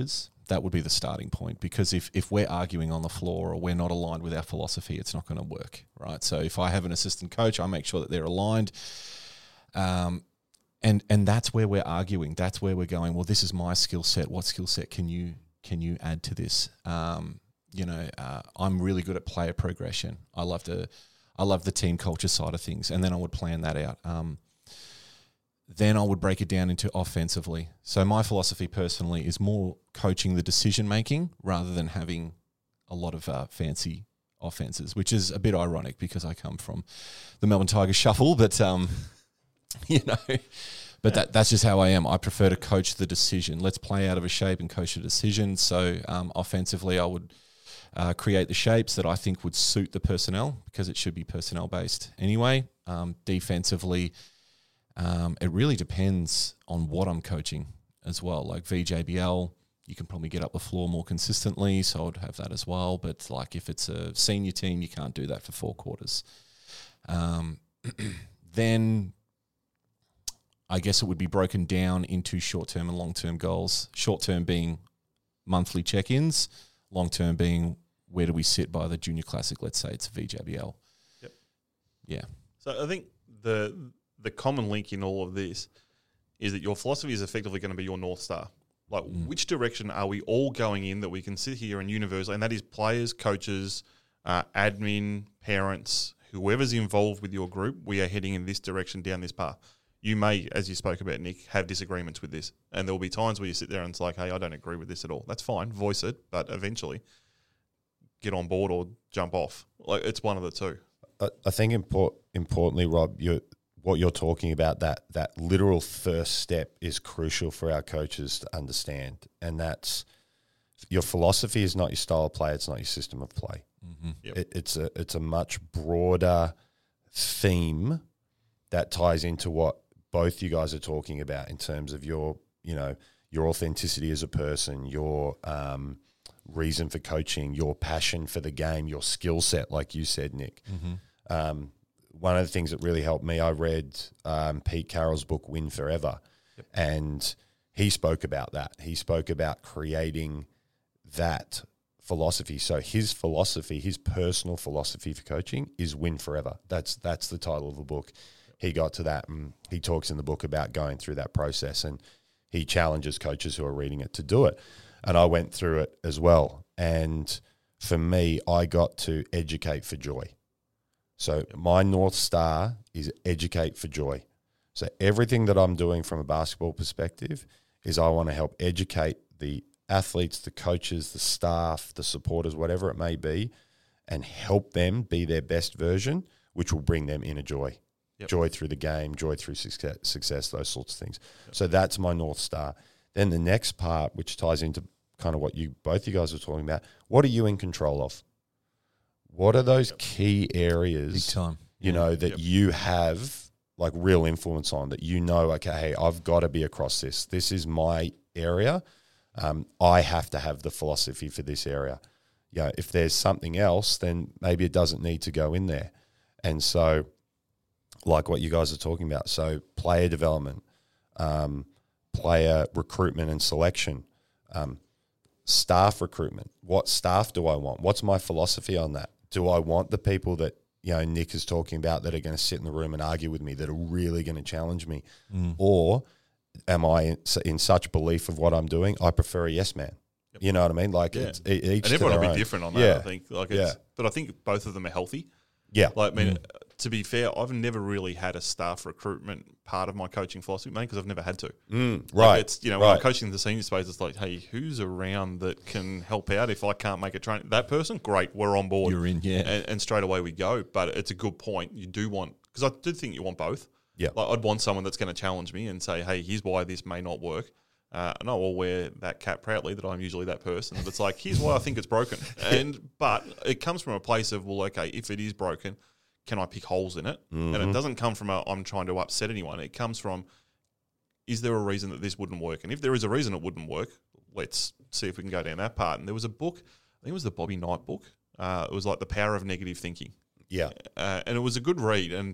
[SPEAKER 3] that would be the starting point, because if, if we're arguing on the floor or we're not aligned with our philosophy, it's not going to work, right? So if I have an assistant coach, I make sure that they're aligned. Um, and and that's where we're arguing. That's where we're going, well, this is my skill set. What skill set can you can you add to this? Um, you know, uh, I'm really good at player progression. I love to, I love the team culture side of things, and then I would plan that out. Um, then I would break it down into offensively. So my philosophy personally is more coaching the decision-making rather than having a lot of uh, fancy offenses, which is a bit ironic because I come from the Melbourne Tigers shuffle, but, um, you know, but yeah. that that's just how I am. I prefer to coach the decision. Let's play out of a shape and coach a decision. So um, offensively, I would uh, create the shapes that I think would suit the personnel, because it should be personnel-based anyway. Um, defensively, Um, it really depends on what I'm coaching as well. Like V J B L, you can probably get up the floor more consistently, so I'd have that as well. But like if it's a senior team, you can't do that for four quarters. Um, then I guess it would be broken down into short-term and long-term goals. Short-term being monthly check-ins, long-term being where do we sit by the Junior Classic, let's say it's V J B L.
[SPEAKER 2] Yep.
[SPEAKER 3] Yeah.
[SPEAKER 2] So I think the... the common link in all of this is that your philosophy is effectively going to be your North Star. Like, mm. which direction are we all going in that we can sit here and universally, and that is players, coaches, uh, admin, parents, whoever's involved with your group, we are heading in this direction down this path. You may, as you spoke about, Nick, have disagreements with this. And there will be times where you sit there and it's like, hey, I don't agree with this at all. That's fine. Voice it, but eventually get on board or jump off. Like, it's one of the two.
[SPEAKER 4] I, I think import, importantly, Rob, you're what you're talking about, that that literal first step is crucial for our coaches to understand. And that's your philosophy is not your style of play, it's not your system of play.
[SPEAKER 3] Mm-hmm.
[SPEAKER 2] Yep.
[SPEAKER 4] It, it's a it's a much broader theme that ties into what both you guys are talking about in terms of your, you know, your authenticity as a person, your um, reason for coaching, your passion for the game, your skill set, like you said, Nick.
[SPEAKER 3] Mm-hmm.
[SPEAKER 4] Um, One of the things that really helped me, I read um, Pete Carroll's book, Win Forever, yep. and he spoke about that. He spoke about creating that philosophy. So his philosophy, his personal philosophy for coaching is Win Forever. That's that's the title of the book. He got to that, and he talks in the book about going through that process, and he challenges coaches who are reading it to do it. And I went through it as well. And for me, I got to educate for joy. So my North Star is educate for joy. So everything that I'm doing from a basketball perspective is I want to help educate the athletes, the coaches, the staff, the supporters, whatever it may be, and help them be their best version, which will bring them inner joy. Yep. Joy through the game, joy through success, success those sorts of things. Yep. So that's my North Star. Then the next part, which ties into kind of what you both you guys were talking about, what are you in control of? What are those yep. key areas,
[SPEAKER 3] Big time.
[SPEAKER 4] you
[SPEAKER 3] yeah.
[SPEAKER 4] know, that
[SPEAKER 2] yep.
[SPEAKER 4] you have like real influence on, that you know, okay, hey, I've got to be across this. This is my area. Um, I have to have the philosophy for this area. You know, if there's something else, then maybe it doesn't need to go in there. And so, like what you guys are talking about, so player development, um, player recruitment and selection, um, staff recruitment. What staff do I want? What's my philosophy on that? Do I want the people that, you know, Nick is talking about that are going to sit in the room and argue with me, that are really going to challenge me?
[SPEAKER 3] Mm.
[SPEAKER 4] Or am I in, in such belief of what I'm doing, I prefer a yes man? Yep. You know what I mean? Like,
[SPEAKER 2] yeah.
[SPEAKER 4] it's, e- each
[SPEAKER 2] and everyone will be
[SPEAKER 4] own.
[SPEAKER 2] different on that,
[SPEAKER 4] yeah.
[SPEAKER 2] I think. Like, it's,
[SPEAKER 4] yeah.
[SPEAKER 2] But I think both of them are healthy.
[SPEAKER 4] Yeah.
[SPEAKER 2] Like, I mean,
[SPEAKER 3] mm.
[SPEAKER 2] to be fair, I've never really had a staff recruitment part of my coaching philosophy, mate, because I've never had to.
[SPEAKER 4] Mm,
[SPEAKER 2] like
[SPEAKER 4] right.
[SPEAKER 2] It's, you know,
[SPEAKER 4] right.
[SPEAKER 2] when I'm coaching the senior space, it's like, hey, who's around that can help out if I can't make a train? That person, great, we're on board.
[SPEAKER 3] You're in, yeah.
[SPEAKER 2] And, and straight away we go. But it's a good point. You do want, because I do think you want both.
[SPEAKER 4] Yeah.
[SPEAKER 2] Like, I'd want someone that's going to challenge me and say, hey, here's why this may not work. Uh, and I will wear that cap proudly that I'm usually that person. But it's like, here's why I think it's broken. And But it comes from a place of, well, okay, if it is broken, can I pick holes in it? Mm-hmm. And it doesn't come from a, I'm trying to upset anyone. It comes from, is there a reason that this wouldn't work? And if there is a reason it wouldn't work, let's see if we can go down that part. And there was a book, I think it was the Bobby Knight book. Uh, it was like The Power of Negative Thinking.
[SPEAKER 4] Yeah.
[SPEAKER 2] Uh, and it was a good read. And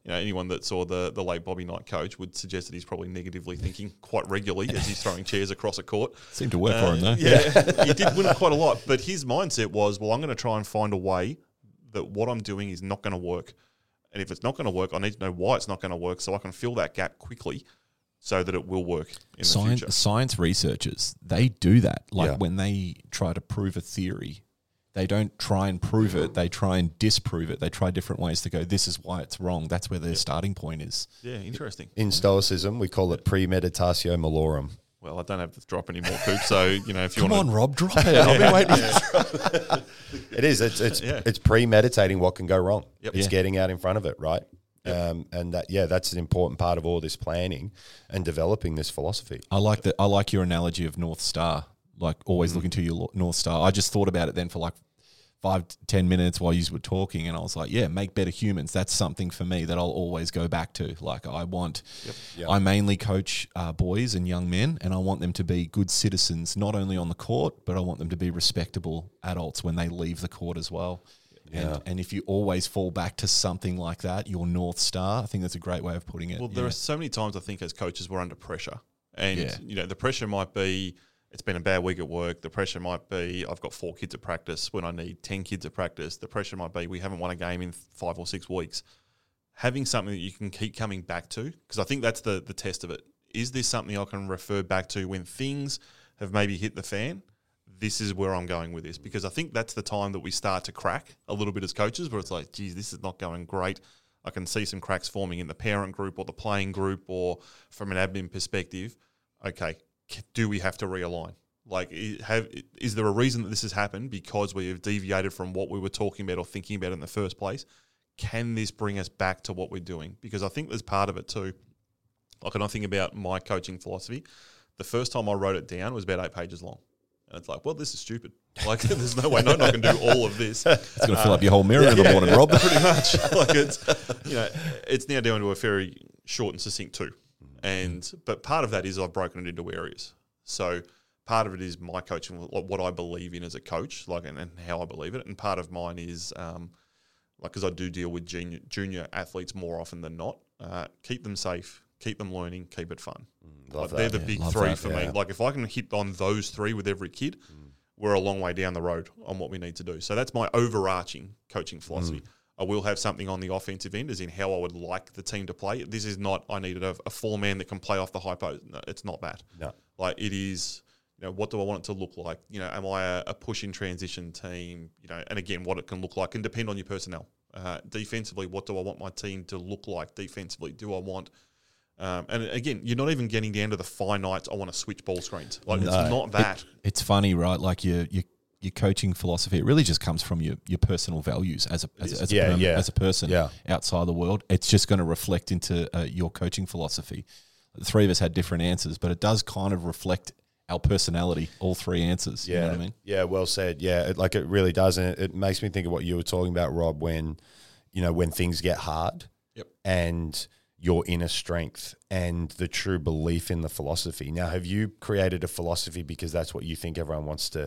[SPEAKER 2] you know, anyone that saw the the late Bobby Knight coach would suggest that he's probably negatively thinking quite regularly as he's throwing chairs across a court.
[SPEAKER 3] Seemed to work
[SPEAKER 2] Uh,
[SPEAKER 3] for him, though.
[SPEAKER 2] Yeah, he did win it quite a lot. But his mindset was, well, I'm going to try and find a way that what I'm doing is not going to work. And if it's not going to work, I need to know why it's not going to work so I can fill that gap quickly so that it will work in
[SPEAKER 3] Science,
[SPEAKER 2] the future.
[SPEAKER 3] science researchers, they do that. Like
[SPEAKER 4] Yeah.
[SPEAKER 3] when they try to prove a theory, they don't try and prove it. They try and disprove it. They try different ways to go, this is why it's wrong. That's where their starting point is.
[SPEAKER 2] Yeah, interesting.
[SPEAKER 4] In Stoicism, we call it premeditatio malorum.
[SPEAKER 2] Well, I don't have to drop any more, Coop. So, you know, if you
[SPEAKER 3] Come
[SPEAKER 2] want
[SPEAKER 3] on,
[SPEAKER 2] to...
[SPEAKER 3] Rob, drop it. I've been waiting.
[SPEAKER 4] It is. It's it's
[SPEAKER 2] Yeah.
[SPEAKER 4] it's premeditating what can go wrong.
[SPEAKER 2] Yep.
[SPEAKER 4] It's
[SPEAKER 3] Yeah.
[SPEAKER 4] getting out in front of it, right?
[SPEAKER 2] Yep.
[SPEAKER 4] Um, and that yeah, that's an important part of all this planning and developing this philosophy.
[SPEAKER 3] I like that. I like your analogy of North Star, like always looking to your lo- North Star. I just thought about it then for like five, ten minutes while you were talking, and I was like, yeah, make better humans. That's something for me that I'll always go back to. Like I want,
[SPEAKER 4] Yep.
[SPEAKER 3] I mainly coach uh, boys and young men, and I want them to be good citizens, not only on the court, but I want them to be respectable adults when they leave the court as well.
[SPEAKER 4] Yeah.
[SPEAKER 3] And, and if you always fall back to something like that, your North Star, I think that's a great way of putting it.
[SPEAKER 2] Well,
[SPEAKER 3] you
[SPEAKER 2] there
[SPEAKER 3] know.
[SPEAKER 2] are so many times I think as coaches we're under pressure. And,
[SPEAKER 3] Yeah.
[SPEAKER 2] you know, the pressure might be it's been a bad week at work. The pressure might be I've got four kids at practice when I need ten kids at practice. The pressure might be we haven't won a game in five or six weeks. Having something that you can keep coming back to, because I think that's the, the test of it. Is this something I can refer back to when things have maybe hit the fan? This is where I'm going with this, because I think that's the time that we start to crack a little bit as coaches, where it's like, geez, this is not going great. I can see some cracks forming in the parent group or the playing group or from an admin perspective. Okay, c- do we have to realign? Like, i- have is there a reason that this has happened because we have deviated from what we were talking about or thinking about in the first place? Can this bring us back to what we're doing? Because I think there's part of it too. Like, when I think about my coaching philosophy, the first time I wrote it down was about eight pages long. And it's like, well, this is stupid. Like, there's no way no one can do all of this.
[SPEAKER 3] It's going to fill up your whole mirror in the morning, Rob.
[SPEAKER 2] Pretty much. Like, it's, you know, it's now down to a very short and succinct two. And, but part of that is I've broken it into areas. So part of it is my coaching, like what I believe in as a coach, like, and, and how I believe it. And part of mine is, um, like, because I do deal with junior, junior athletes more often than not, uh, keep them safe, keep them learning, keep it fun.
[SPEAKER 4] Love
[SPEAKER 2] Like, they're
[SPEAKER 4] that.
[SPEAKER 2] the big
[SPEAKER 3] love
[SPEAKER 2] three
[SPEAKER 3] that,
[SPEAKER 2] for
[SPEAKER 4] yeah.
[SPEAKER 2] me. Like, if I can hit on those three with every kid, we're a long way down the road on what we need to do. So that's my overarching coaching philosophy. I will have something on the offensive end, as in how I would like the team to play. This is not, I needed a, a four-man that can play off the hypo. No, it's not that.
[SPEAKER 4] No.
[SPEAKER 2] Like, it is, you know, what do I want it to look like? You know, am I a, a push in transition team? You know, and again, what it can look like can depend on your personnel. Uh, defensively, what do I want my team to look like defensively? Do I want, um, and again, you're not even getting down to the finite, I want to switch ball screens. Like,
[SPEAKER 4] No.
[SPEAKER 2] it's not that.
[SPEAKER 3] It's funny, right? Like your your your coaching philosophy, it really just comes from your, your personal values as a as, a- as, a,
[SPEAKER 4] Yeah,
[SPEAKER 3] perm-
[SPEAKER 4] yeah.
[SPEAKER 3] as a person
[SPEAKER 4] Yeah.
[SPEAKER 3] outside the world. It's just going to reflect into uh, your coaching philosophy. The three of us had different answers, but it does kind of reflect our personality. All three answers.
[SPEAKER 4] Yeah,
[SPEAKER 3] You know what I mean?
[SPEAKER 4] yeah, well said. Yeah, it, like it really does, and it, it makes me think of what you were talking about, Rob. When you know when things get hard,
[SPEAKER 2] Yep.
[SPEAKER 4] and your inner strength and the true belief in the philosophy. Now, have you created a philosophy because that's what you think everyone wants to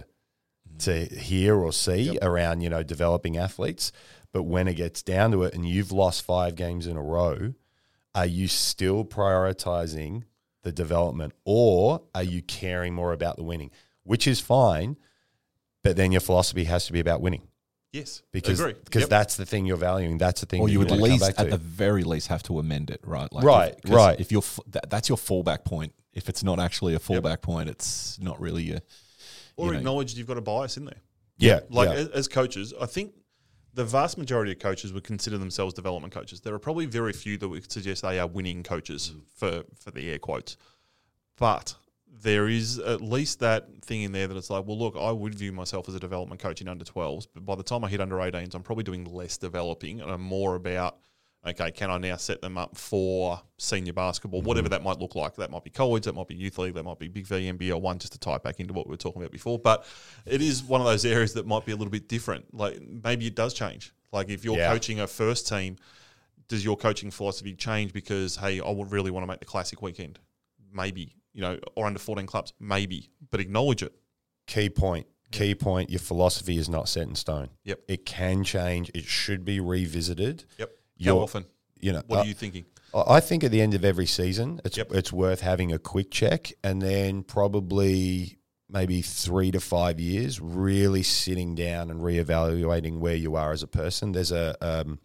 [SPEAKER 4] to hear or see
[SPEAKER 2] Yep.
[SPEAKER 4] around you know developing athletes? But when it gets down to it, and you've lost five games in a row, are you still prioritizing the development, or are you caring more about the winning? Which is fine, but then your philosophy has to be about winning,
[SPEAKER 2] Yes.
[SPEAKER 4] because
[SPEAKER 2] agree.
[SPEAKER 4] because
[SPEAKER 2] Yep.
[SPEAKER 4] that's the thing you're valuing. That's the thing.
[SPEAKER 3] Or
[SPEAKER 4] that
[SPEAKER 3] you would at
[SPEAKER 4] wanna come
[SPEAKER 3] least,
[SPEAKER 4] back
[SPEAKER 3] at
[SPEAKER 4] to.
[SPEAKER 3] the very least, have to amend it, right? Like
[SPEAKER 4] Right,
[SPEAKER 3] if, 'cause
[SPEAKER 4] right.
[SPEAKER 3] If you're f- that, that's your fallback point. If it's not actually a fallback point, it's not really your.
[SPEAKER 2] Or
[SPEAKER 3] you know-
[SPEAKER 2] acknowledge you've got a bias in there.
[SPEAKER 4] yeah,
[SPEAKER 2] Like,
[SPEAKER 4] yeah.
[SPEAKER 2] as, as coaches, I think the vast majority of coaches would consider themselves development coaches. There are probably very few that would suggest they are winning coaches, for, for the air quotes. But there is at least that thing in there that it's like, well, look, I would view myself as a development coach in under twelves, but by the time I hit under eighteens, I'm probably doing less developing, and I'm more about, okay, can I now set them up for senior basketball, whatever that might look like. That might be college, that might be youth league, that might be Big V, N B L one, just to tie it back into what we were talking about before. But it is one of those areas that might be a little bit different. Like, maybe it does change. Like, if you're
[SPEAKER 4] Yeah.
[SPEAKER 2] coaching a first team, does your coaching philosophy change because, hey, I would really want to make the classic weekend? Maybe, you know, or under fourteen clubs, maybe, but acknowledge it.
[SPEAKER 4] Key point. Key point. Your philosophy is not set in stone.
[SPEAKER 2] Yep.
[SPEAKER 4] It can change. It should be revisited.
[SPEAKER 2] Yep.
[SPEAKER 4] Your-
[SPEAKER 2] How often?
[SPEAKER 4] you know,
[SPEAKER 2] What
[SPEAKER 4] uh,
[SPEAKER 2] are you thinking?
[SPEAKER 4] I think at the end of every season, it's
[SPEAKER 2] Yep.
[SPEAKER 4] it's worth having a quick check, and then probably maybe three to five years, really sitting down and reevaluating where you are as a person. There's a um,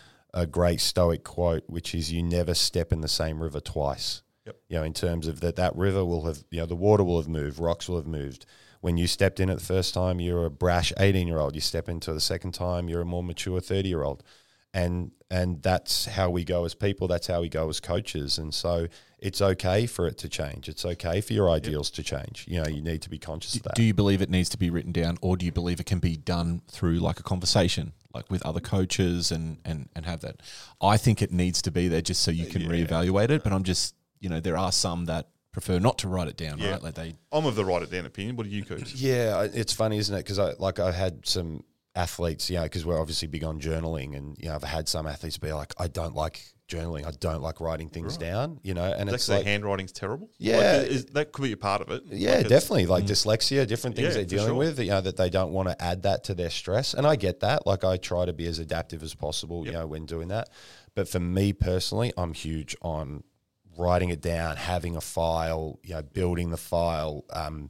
[SPEAKER 4] a great Stoic quote, which is, "You never step in the same river twice."
[SPEAKER 2] Yep.
[SPEAKER 4] You know, in terms of that, that river will have, you know, the water will have moved, rocks will have moved. When you stepped in it the first time, you're a brash eighteen-year-old. You step into it the second time, you're a more mature thirty-year-old. And and that's how we go as people. That's how we go as coaches. And so it's okay for it to change. It's okay for your ideals to change. You know, you need to be conscious
[SPEAKER 3] Do,
[SPEAKER 4] of that.
[SPEAKER 3] do you believe it needs to be written down, or do you believe it can be done through like a conversation, like with other coaches and, and, and have that? I think it needs to be there just so you can
[SPEAKER 2] Yeah.
[SPEAKER 3] reevaluate it. But I'm just, you know, there are some that prefer not to write it down,
[SPEAKER 2] Yeah.
[SPEAKER 3] right? Like they,
[SPEAKER 2] I'm of the write it down opinion. What do you, Coach?
[SPEAKER 4] Yeah, I- it's funny, isn't it? Because I like I had some athletes, you know, because we're obviously big on journaling, and you know, I've had some athletes be like, "I don't like journaling. I don't like writing things
[SPEAKER 2] Right.
[SPEAKER 4] down," you know, and
[SPEAKER 2] That's
[SPEAKER 4] it's
[SPEAKER 2] their
[SPEAKER 4] like,
[SPEAKER 2] handwriting's terrible.
[SPEAKER 4] Yeah.
[SPEAKER 2] Like, is, that could be a part of it.
[SPEAKER 4] yeah,
[SPEAKER 2] Like, it's-
[SPEAKER 4] definitely, like dyslexia, different things
[SPEAKER 2] Yeah,
[SPEAKER 4] they're
[SPEAKER 2] for
[SPEAKER 4] dealing
[SPEAKER 2] sure.
[SPEAKER 4] with, you know, that they don't want to add that to their stress, and I get that. Like, I try to be as adaptive as possible,
[SPEAKER 2] Yep.
[SPEAKER 4] you know, when doing that. But for me personally, I'm huge on writing it down, having a file, you know, building the file. Um,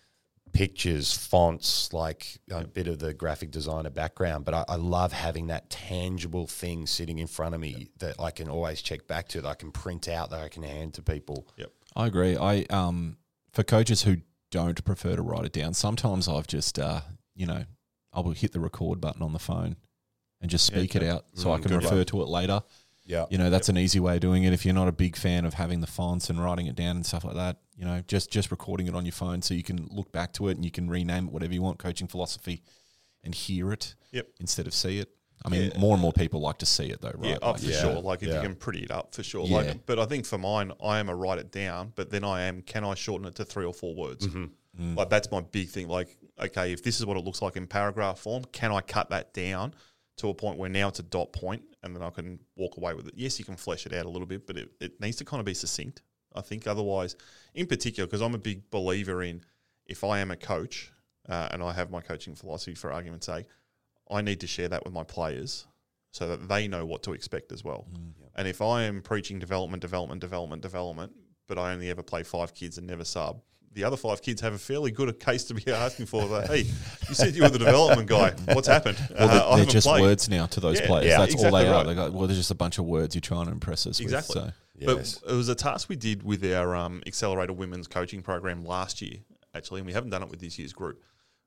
[SPEAKER 4] pictures, fonts, like a bit of the graphic designer background, but I, I love having that tangible thing sitting in front of me that I can always check back to, that I can print out, that I can hand to people.
[SPEAKER 2] Yep.
[SPEAKER 3] I agree. I um for coaches who don't prefer to write it down, sometimes I've just uh you know I will hit the record button on the phone and just speak
[SPEAKER 2] okay.
[SPEAKER 3] it out so I
[SPEAKER 4] Mm,
[SPEAKER 3] can
[SPEAKER 4] good
[SPEAKER 3] refer
[SPEAKER 4] one.
[SPEAKER 3] to it later.
[SPEAKER 4] Yeah.
[SPEAKER 3] You know, that's an easy way of doing it. If you're not a big fan of having the fonts and writing it down and stuff like that, you know, just just recording it on your phone so you can look back to it and you can rename it whatever you want, coaching philosophy, and hear it
[SPEAKER 2] Yep.
[SPEAKER 3] instead of see it. I mean,
[SPEAKER 2] Yeah.
[SPEAKER 3] more and more people like to see it though, right?
[SPEAKER 2] Yeah, oh,
[SPEAKER 3] Like,
[SPEAKER 2] for
[SPEAKER 4] Yeah.
[SPEAKER 2] sure. Like if
[SPEAKER 4] Yeah.
[SPEAKER 2] you can pretty it up, for sure.
[SPEAKER 3] Yeah.
[SPEAKER 2] Like, but I think for mine, I am a write it down, but then I am, can I shorten it to three or four words?
[SPEAKER 3] Mm.
[SPEAKER 2] Like that's my big thing. Like, okay, if this is what it looks like in paragraph form, can I cut that down to a point where now it's a dot point and then I can walk away with it? Yes, you can flesh it out a little bit, but it, it needs to kind of be succinct, I think. Otherwise, in particular, because I'm a big believer in if I am a coach uh, and I have my coaching philosophy for argument's sake, I need to share that with my players so that they know what to expect as well. And if I am preaching development, development, development, development, but I only ever play five kids and never sub, the other five kids have a fairly good a case to be asking for. Like, hey, you said you were the development guy. What's happened?
[SPEAKER 3] Well,
[SPEAKER 2] Uh, I
[SPEAKER 3] they're, they're
[SPEAKER 2] haven't
[SPEAKER 3] just
[SPEAKER 2] played.
[SPEAKER 3] words now to those
[SPEAKER 2] Yeah,
[SPEAKER 3] players.
[SPEAKER 2] yeah,
[SPEAKER 3] That's
[SPEAKER 2] exactly
[SPEAKER 3] all they
[SPEAKER 2] right.
[SPEAKER 3] are. They go, well, they're just a bunch of words you're trying to impress us
[SPEAKER 2] Exactly.
[SPEAKER 3] with. So.
[SPEAKER 4] Yes.
[SPEAKER 2] But it was a task we did with our um, Accelerator Women's Coaching Program last year, actually, and we haven't done it with this year's group,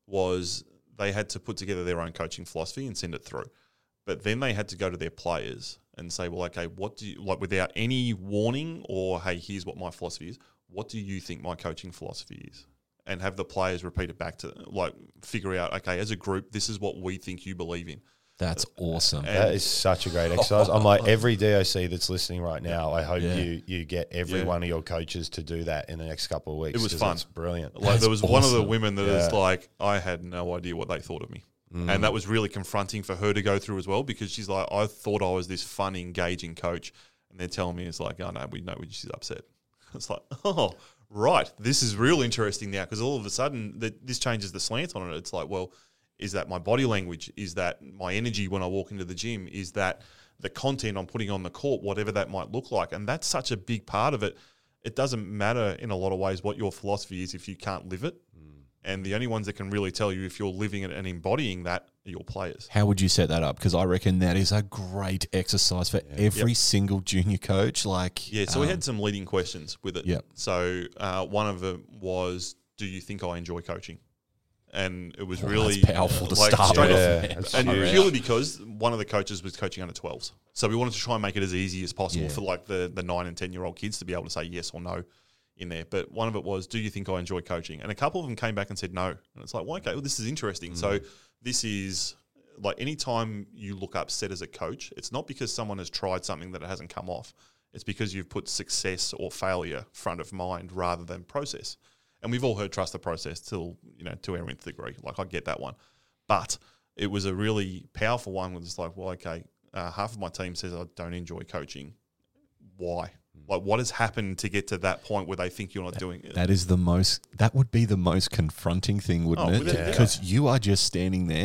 [SPEAKER 2] was they had to put together their own coaching philosophy and send it through. But then they had to go to their players and say, well, okay, what do you, like without any warning or, hey, here's what my philosophy is, what do you think my coaching philosophy is? And have the players repeat it back to, like, figure out, okay, as a group, this is what we think you believe in.
[SPEAKER 3] That's awesome.
[SPEAKER 2] And-
[SPEAKER 4] That is such a great exercise. I'm like, every D O C that's listening right now, I hope
[SPEAKER 3] Yeah.
[SPEAKER 4] you you get every
[SPEAKER 2] Yeah.
[SPEAKER 4] one of your coaches to do that in the next couple of weeks.
[SPEAKER 2] It was
[SPEAKER 4] 'cause
[SPEAKER 2] fun.
[SPEAKER 4] It's brilliant.
[SPEAKER 2] Like
[SPEAKER 3] That's
[SPEAKER 2] there was one of the
[SPEAKER 3] awesome.
[SPEAKER 2] women that was
[SPEAKER 4] Yeah.
[SPEAKER 2] like, I had no idea what they thought of me. And that was really confronting for her to go through as well, because she's like, I thought I was this fun, engaging coach. And they're telling me, it's like, oh, no, we know she's upset. It's like, oh, right. This is real interesting now, because all of a sudden that this changes the slant on it. It's like, well, is that my body language? Is that my energy when I walk into the gym? Is that the content I'm putting on the court, whatever that might look like? And that's such a big part of it. It doesn't matter in a lot of ways what your philosophy is if you can't live it. And the only ones that can really tell you if you're living it and embodying that are your players.
[SPEAKER 3] How would you set that up? Because I reckon that is a great exercise for every
[SPEAKER 2] Yep.
[SPEAKER 3] single junior coach. Like,
[SPEAKER 2] Yeah, so we
[SPEAKER 3] um,
[SPEAKER 2] had some leading questions with it.
[SPEAKER 3] Yep.
[SPEAKER 2] So uh, one of them was, do you think I enjoy coaching? And it was
[SPEAKER 3] Oh,
[SPEAKER 2] really
[SPEAKER 3] that's powerful to
[SPEAKER 2] like,
[SPEAKER 3] start
[SPEAKER 2] straight
[SPEAKER 3] with.
[SPEAKER 2] off-
[SPEAKER 4] Yeah, that's
[SPEAKER 2] and
[SPEAKER 4] huge.
[SPEAKER 2] purely because one of the coaches was coaching under twelves. So we wanted to try and make it as easy as possible
[SPEAKER 3] Yeah.
[SPEAKER 2] for like the, the nine and ten-year-old kids to be able to say yes or no in there. But one of it was, do you think I enjoy coaching? And a couple of them came back and said no. And it's like, well, okay, well, this is interesting. So this is like any time you look upset as a coach, it's not because someone has tried something that it hasn't come off. It's because you've put success or failure front of mind rather than process. And we've all heard trust the process till, you know, to our nth degree. Like, I get that one. But it was a really powerful one where it's like, well, okay, uh, half of my team says I don't enjoy coaching. Why? Like, what has happened to get to that point where they think you're not doing it?
[SPEAKER 3] that is the most, that would be the most confronting thing, wouldn't
[SPEAKER 2] Oh,
[SPEAKER 3] it?
[SPEAKER 2] without a doubt.
[SPEAKER 3] Because you are just standing there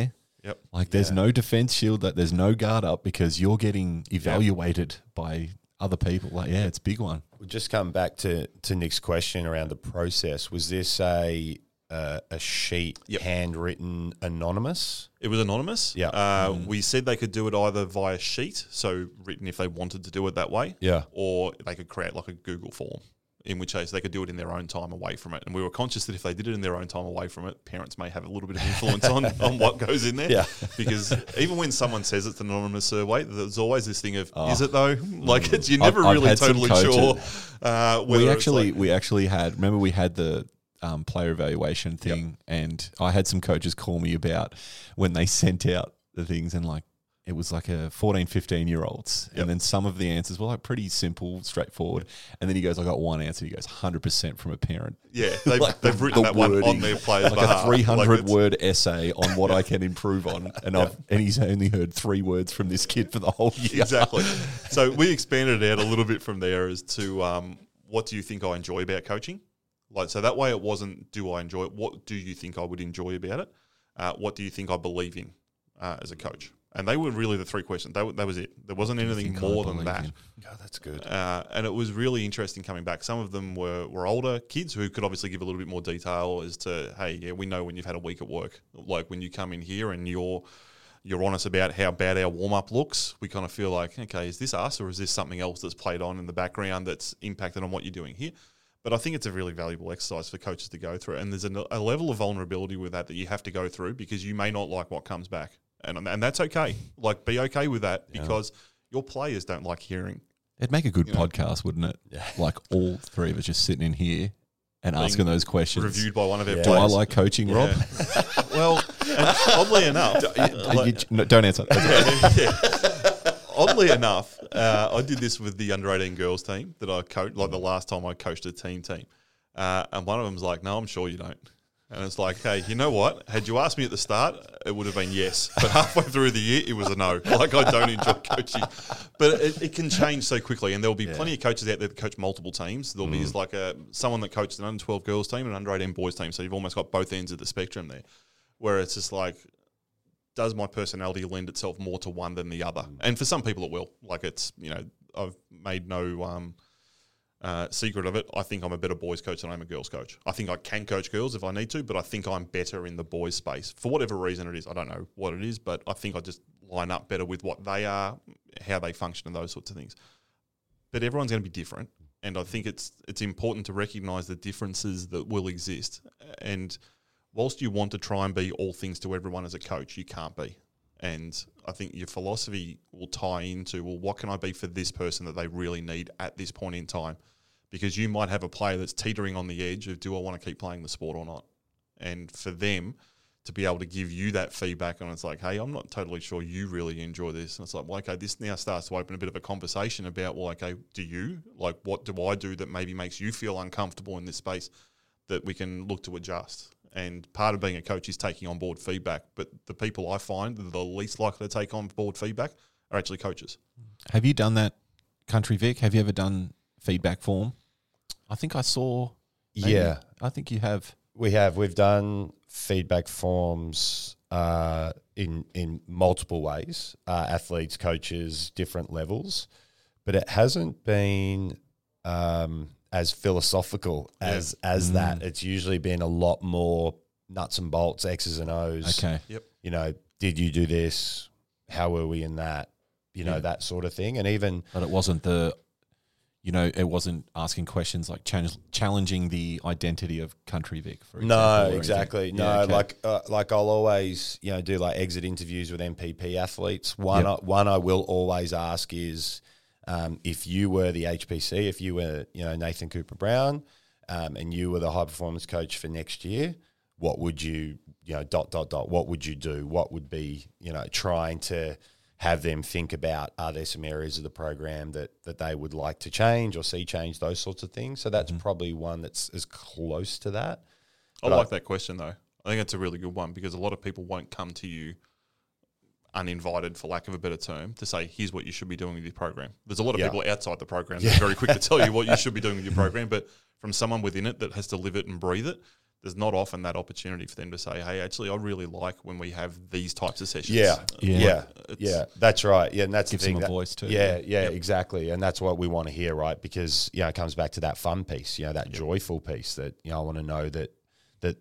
[SPEAKER 2] Yep.
[SPEAKER 3] Like there's
[SPEAKER 4] Yeah.
[SPEAKER 3] no defense shield, that there's no guard up because you're getting evaluated by other people. Like, yeah, it's a big one.
[SPEAKER 4] We'll just come back to, to Nick's question around the process. Was this a uh, a sheet
[SPEAKER 2] Yep.
[SPEAKER 4] handwritten anonymous?
[SPEAKER 2] It was anonymous.
[SPEAKER 4] Yeah.
[SPEAKER 2] Uh, We said they could do it either via sheet, so written if they wanted to do it that way,
[SPEAKER 4] Yeah.
[SPEAKER 2] or they could create like a Google form, in which case they could do it in their own time away from it. And we were conscious that if they did it in their own time away from it, parents may have a little bit of influence on, on what goes in there.
[SPEAKER 4] Yeah.
[SPEAKER 2] Because even when someone says it's an anonymous survey, there's always this thing of,
[SPEAKER 3] Oh.
[SPEAKER 2] is it though? Like it's, you're never
[SPEAKER 3] I've- I've
[SPEAKER 2] really
[SPEAKER 3] had some
[SPEAKER 2] totally
[SPEAKER 3] coaches-
[SPEAKER 2] sure. Uh, whether
[SPEAKER 3] We
[SPEAKER 2] it's
[SPEAKER 3] actually
[SPEAKER 2] like-
[SPEAKER 3] we actually had remember we had the um, player evaluation thing, and I had some coaches call me about when they sent out the things, and like it was like a fourteen, fifteen year olds,
[SPEAKER 2] Yep.
[SPEAKER 3] and then some of the answers were like pretty simple, straightforward, and then he goes, I got one answer. He goes, one hundred percent from a parent.
[SPEAKER 2] yeah, they've,
[SPEAKER 3] like
[SPEAKER 2] they've
[SPEAKER 3] the-
[SPEAKER 2] written
[SPEAKER 3] the
[SPEAKER 2] that one on
[SPEAKER 3] wording.
[SPEAKER 2] their player's
[SPEAKER 3] Like
[SPEAKER 2] behalf.
[SPEAKER 3] a three hundred
[SPEAKER 2] it's-
[SPEAKER 3] word essay on what I can improve on, and I've and he's only heard three words from this kid for the whole year.
[SPEAKER 2] Exactly. So we expanded it out a little bit from there as to um, what do you think I enjoy about coaching? Like, so that way it wasn't, do I enjoy it? What do you think I would enjoy about it? Uh, what do you think I believe in uh, as a coach? And they were really the three questions. That, that was it. There wasn't anything
[SPEAKER 3] think I
[SPEAKER 2] more than
[SPEAKER 3] believe
[SPEAKER 2] that.
[SPEAKER 3] in?
[SPEAKER 4] God, that's good.
[SPEAKER 2] Uh, and it was really interesting coming back. Some of them were, were older kids who could obviously give a little bit more detail as to, hey, yeah, we know when you've had a week at work. Like when you come in here and you're you're honest about how bad our warm-up looks, we kind of feel like, okay, is this us or is this something else that's played on in the background that's impacted on what you're doing here? But I think it's a really valuable exercise for coaches to go through. And there's a, a level of vulnerability with that that you have to go through because you may not like what comes back. And, and that's okay. Like, be okay with that because your players don't like hearing.
[SPEAKER 3] It'd make a good
[SPEAKER 2] You know.
[SPEAKER 3] podcast, wouldn't it?
[SPEAKER 4] Yeah.
[SPEAKER 3] Like all three of us just sitting in here and
[SPEAKER 2] Being
[SPEAKER 3] asking those questions.
[SPEAKER 2] Reviewed by one of our
[SPEAKER 4] Yeah.
[SPEAKER 3] Do I
[SPEAKER 2] players.
[SPEAKER 3] like coaching, Rob?
[SPEAKER 2] Yeah. Well, and oddly enough,
[SPEAKER 3] Uh,
[SPEAKER 2] like-
[SPEAKER 3] you- no, don't answer. That's
[SPEAKER 2] yeah, yeah. Oddly enough, uh, I did this with the under eighteen girls team that I coached, like the last time I coached a team team. Uh, and one of them was like, no, I'm sure you don't. And it's like, hey, you know what? Had you asked me at the start, it would have been yes. But halfway through the year, it was a no. Like, I don't enjoy coaching. But it, it can change so quickly. And there'll be plenty of coaches out there that coach multiple teams. There'll be like a someone that coaches an under twelve girls team and an under eighteen boys team. So you've almost got both ends of the spectrum there, where it's just like, does my personality lend itself more to one than the other? And for some people it will. Like it's, you know, I've made no um, uh, secret of it. I think I'm a better boys coach than I'm a girls coach. I think I can coach girls if I need to, but I think I'm better in the boys space. For whatever reason it is, I don't know what it is, but I think I just line up better with what they are, how they function and those sorts of things. But everyone's going to be different. And I think it's it's important to recognise the differences that will exist. And whilst you want to try and be all things to everyone as a coach, you can't be. And I think your philosophy will tie into, well, what can I be for this person that they really need at this point in time? Because you might have a player that's teetering on the edge of, do I want to keep playing the sport or not? And for them to be able to give you that feedback on, it's like, hey, I'm not totally sure you really enjoy this. And it's like, well, okay, this now starts to open a bit of a conversation about, well, okay, do you? Like, what do I do that maybe makes you feel uncomfortable in this space that we can look to adjust? And part of being a coach is taking on board feedback. But the people I find that are the least likely to take on board feedback are actually coaches.
[SPEAKER 3] Have you done that, Country Vic? Have you ever done feedback form? I think I saw. maybe.
[SPEAKER 4] Yeah,
[SPEAKER 3] I think you have.
[SPEAKER 4] we have. We've done feedback forms uh, in in multiple ways. Uh, athletes, coaches, different levels, but it hasn't been um, as philosophical as as
[SPEAKER 3] Mm.
[SPEAKER 4] that. It's usually been a lot more nuts and bolts, X's and O's.
[SPEAKER 3] Okay.
[SPEAKER 4] You know, did you do this? How were we in that? You know,
[SPEAKER 3] Yeah.
[SPEAKER 4] that sort of thing. And even
[SPEAKER 3] But it wasn't the, you know, it wasn't asking questions like challenge, challenging the identity of Country Vic, for example.
[SPEAKER 4] no,
[SPEAKER 3] or anything.
[SPEAKER 4] exactly.
[SPEAKER 3] Yeah,
[SPEAKER 4] No,
[SPEAKER 3] okay.
[SPEAKER 4] like uh, like I'll always, you know, do like exit interviews with M P P athletes. One,
[SPEAKER 3] Yep.
[SPEAKER 4] I, one I will always ask is, um, if you were the H P C, if you were, you know, Nathan Cooper Brown, um, and you were the high performance coach for next year, what would you, you know, dot dot dot, what would you do? What would be, you know, trying to have them think about, are there some areas of the program that that they would like to change or see change, those sorts of things. So that's probably one that's as close to that.
[SPEAKER 2] I
[SPEAKER 4] But
[SPEAKER 2] like that question, though. I think it's a really good one because a lot of people won't come to you uninvited, for lack of a better term, to say, here's what you should be doing with your program. There's a lot of
[SPEAKER 4] Yeah.
[SPEAKER 2] people outside the program that are very quick to tell you what you should be doing with your program, but from someone within it that has to live it and breathe it, there's not often that opportunity for them to say, hey, actually, I really like when we have these types of sessions.
[SPEAKER 4] Yeah,
[SPEAKER 3] Yeah.
[SPEAKER 4] yeah,
[SPEAKER 2] It's-
[SPEAKER 4] yeah. That's right. Yeah, and that's
[SPEAKER 3] Gives
[SPEAKER 4] the thing.
[SPEAKER 3] them a
[SPEAKER 4] that-
[SPEAKER 3] voice too.
[SPEAKER 4] Yeah, yeah,
[SPEAKER 2] Yep.
[SPEAKER 4] exactly. And that's what we want to hear, right? Because you know, it comes back to that fun piece, you know, that joyful piece. That you know, I want to know that that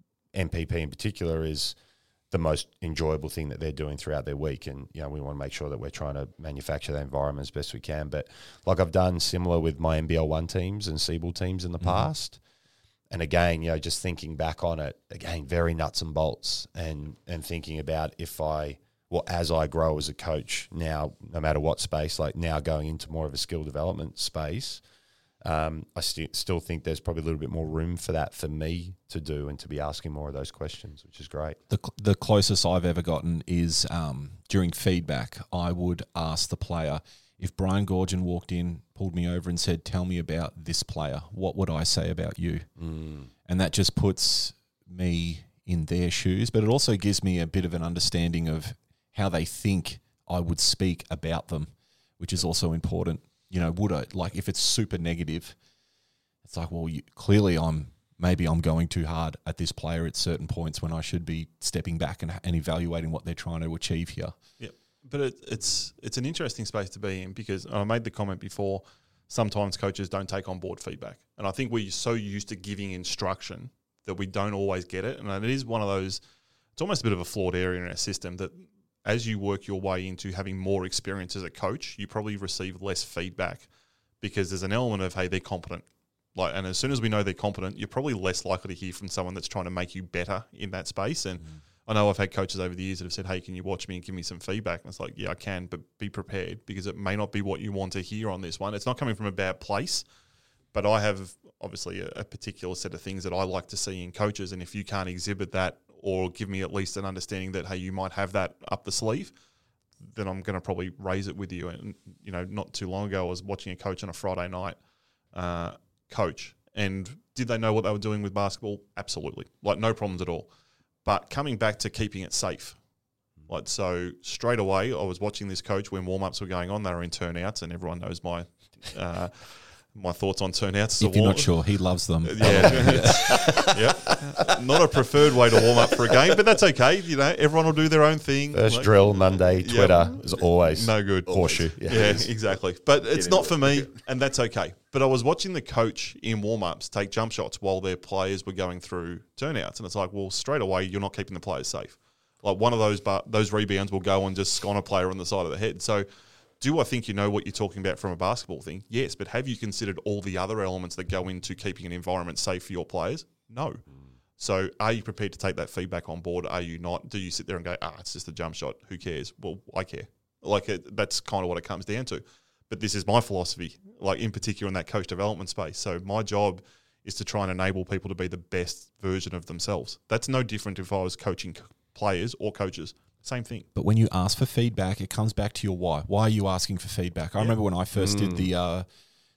[SPEAKER 4] M P P in particular is the most enjoyable thing that they're doing throughout their week, and you know, we want to make sure that we're trying to manufacture that environment as best we can. But like I've done similar with my N B L one teams and Seabull teams in the
[SPEAKER 3] Mm-hmm.
[SPEAKER 4] past. And again, you know, just thinking back on it, again, very nuts and bolts, and and thinking about if I, well, as I grow as a coach now, no matter what space, like now going into more of a skill development space, um, I st- still think there's probably a little bit more room for that for me to do and to be asking more of those questions, which is great.
[SPEAKER 3] The, the closest I've ever gotten is um, during feedback, I would ask the player, if Brian Gorgon walked in, pulled me over and said, tell me about this player, what would I say about you?
[SPEAKER 4] Mm.
[SPEAKER 3] And that just puts me in their shoes, but it also gives me a bit of an understanding of how they think I would speak about them, which is also important. You know, would I, like if it's super negative, it's like, well, you, clearly I'm, maybe I'm going too hard at this player at certain points when I should be stepping back and, and evaluating what they're trying to achieve here.
[SPEAKER 2] Yeah, but it, it's it's an interesting space to be in because I made the comment before, sometimes coaches don't take on board feedback. And I think we're so used to giving instruction that we don't always get it. And it is one of those, it's almost a bit of a flawed area in our system that as you work your way into having more experience as a coach, you probably receive less feedback because there's an element of, hey, they're competent. Like, and as soon as we know they're competent, you're probably less likely to hear from someone that's trying to make you better in that space. And mm. I know I've had coaches over the years that have said, hey, can you watch me and give me some feedback? And it's like, yeah, I can, but be prepared because it may not be what you want to hear on this one. It's not coming from a bad place, but I have obviously a, a particular set of things that I like to see in coaches. And if you can't exhibit that or give me at least an understanding that, hey, you might have that up the sleeve, then I'm going to probably raise it with you. And, you know, not too long ago, I was watching a coach on a Friday night uh, coach. And did they know what they were doing with basketball? Absolutely. Like, no problems at all. But coming back to keeping it safe. Like, so straight away, I was watching this coach when warm-ups were going on. They were in turnouts, and everyone knows my uh, my thoughts on turnouts.
[SPEAKER 3] If you're not sure, he loves them.
[SPEAKER 2] Yeah. yeah. Not a preferred way to warm up for a game, but that's okay. You know, everyone will do their own thing.
[SPEAKER 4] First
[SPEAKER 2] Like,
[SPEAKER 4] drill, Monday, Twitter
[SPEAKER 2] yeah.
[SPEAKER 4] is always
[SPEAKER 2] no good.
[SPEAKER 4] horseshoe.
[SPEAKER 2] Yeah,
[SPEAKER 4] Yeah.
[SPEAKER 2] exactly. But it's not for me, and that's okay. But I was watching the coach in warm-ups take jump shots while their players were going through turnouts, and it's like, well, straight away, you're not keeping the players safe. Like, one of those bar- those rebounds will go and just scone a player on the side of the head. So do I think you know what you're talking about from a basketball thing? Yes, but have you considered all the other elements that go into keeping an environment safe for your players? No. Mm. So are you prepared to take that feedback on board? Are you not? Do you sit there and go, ah, it's just a jump shot. Who cares? Well, I care. Like, it, that's kind of what it comes down to. But this is my philosophy, like in particular in that coach development space. So my job is to try and enable people to be the best version of themselves. That's no different if I was coaching players or coaches. Same thing.
[SPEAKER 3] But when you ask for feedback, it comes back to your why. Why are you asking for feedback? I
[SPEAKER 2] Yeah.
[SPEAKER 3] remember when I first
[SPEAKER 4] Mm.
[SPEAKER 3] did the uh,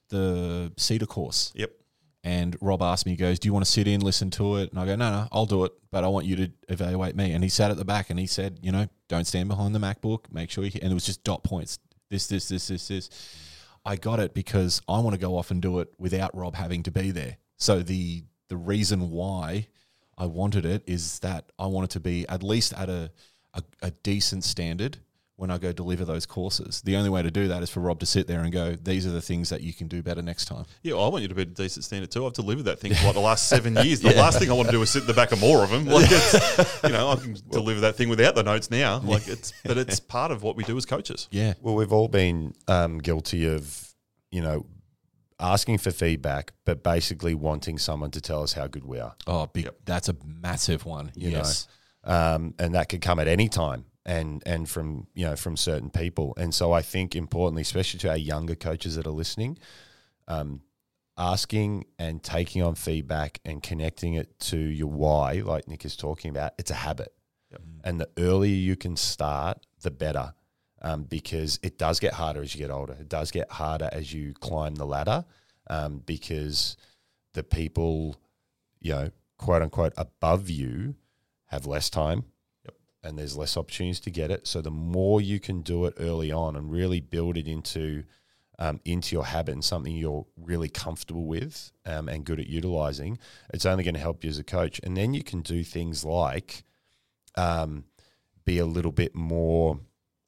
[SPEAKER 3] the Cedar course.
[SPEAKER 2] Yep.
[SPEAKER 3] And Rob asked me, he goes, do you want to sit in, listen to it? And I go, no, no, I'll do it, but I want you to evaluate me. And he sat at the back and he said, you know, don't stand behind the MacBook. Make sure you – and it was just dot points. This, this, this, this, this. I got it because I want to go off and do it without Rob having to be there. So the the reason why I wanted it is that I wanted to be at least at a – A, a decent standard when I go deliver those courses. The only way to do that is for Rob to sit there and go, these are the things that you can do better next time.
[SPEAKER 2] Yeah, well, I want you to be a decent standard too. I've delivered that thing for like the last seven years. The yeah. last thing I want to do is sit in the back of more of them. Like, it's, you know, I can deliver that thing without the notes now. Like, it's, but it's part of what we do as coaches.
[SPEAKER 3] Yeah.
[SPEAKER 4] Well, we've all been um, guilty of, you know, asking for feedback, but basically wanting someone to tell us how good we are.
[SPEAKER 3] Oh, big,
[SPEAKER 2] yep.
[SPEAKER 3] That's a massive one.
[SPEAKER 4] You
[SPEAKER 3] yes.
[SPEAKER 4] know? Um, and that could come at any time and and from, you know, from certain people. And so I think importantly, especially to our younger coaches that are listening, um, asking and taking on feedback and connecting it to your why, like Nick is talking about, it's a habit.
[SPEAKER 2] Yep.
[SPEAKER 4] And the earlier you can start, the better, um, because it does get harder as you get older. It does get harder as you climb the ladder, um, because the people, you know, quote unquote, above you have less time, yep. and there's less opportunities to get it. So the more you can do it early on and really build it into um, into your habit and something you're really comfortable with um, and good at utilizing, it's only going to help you as a coach. And then you can do things like um, be a little bit more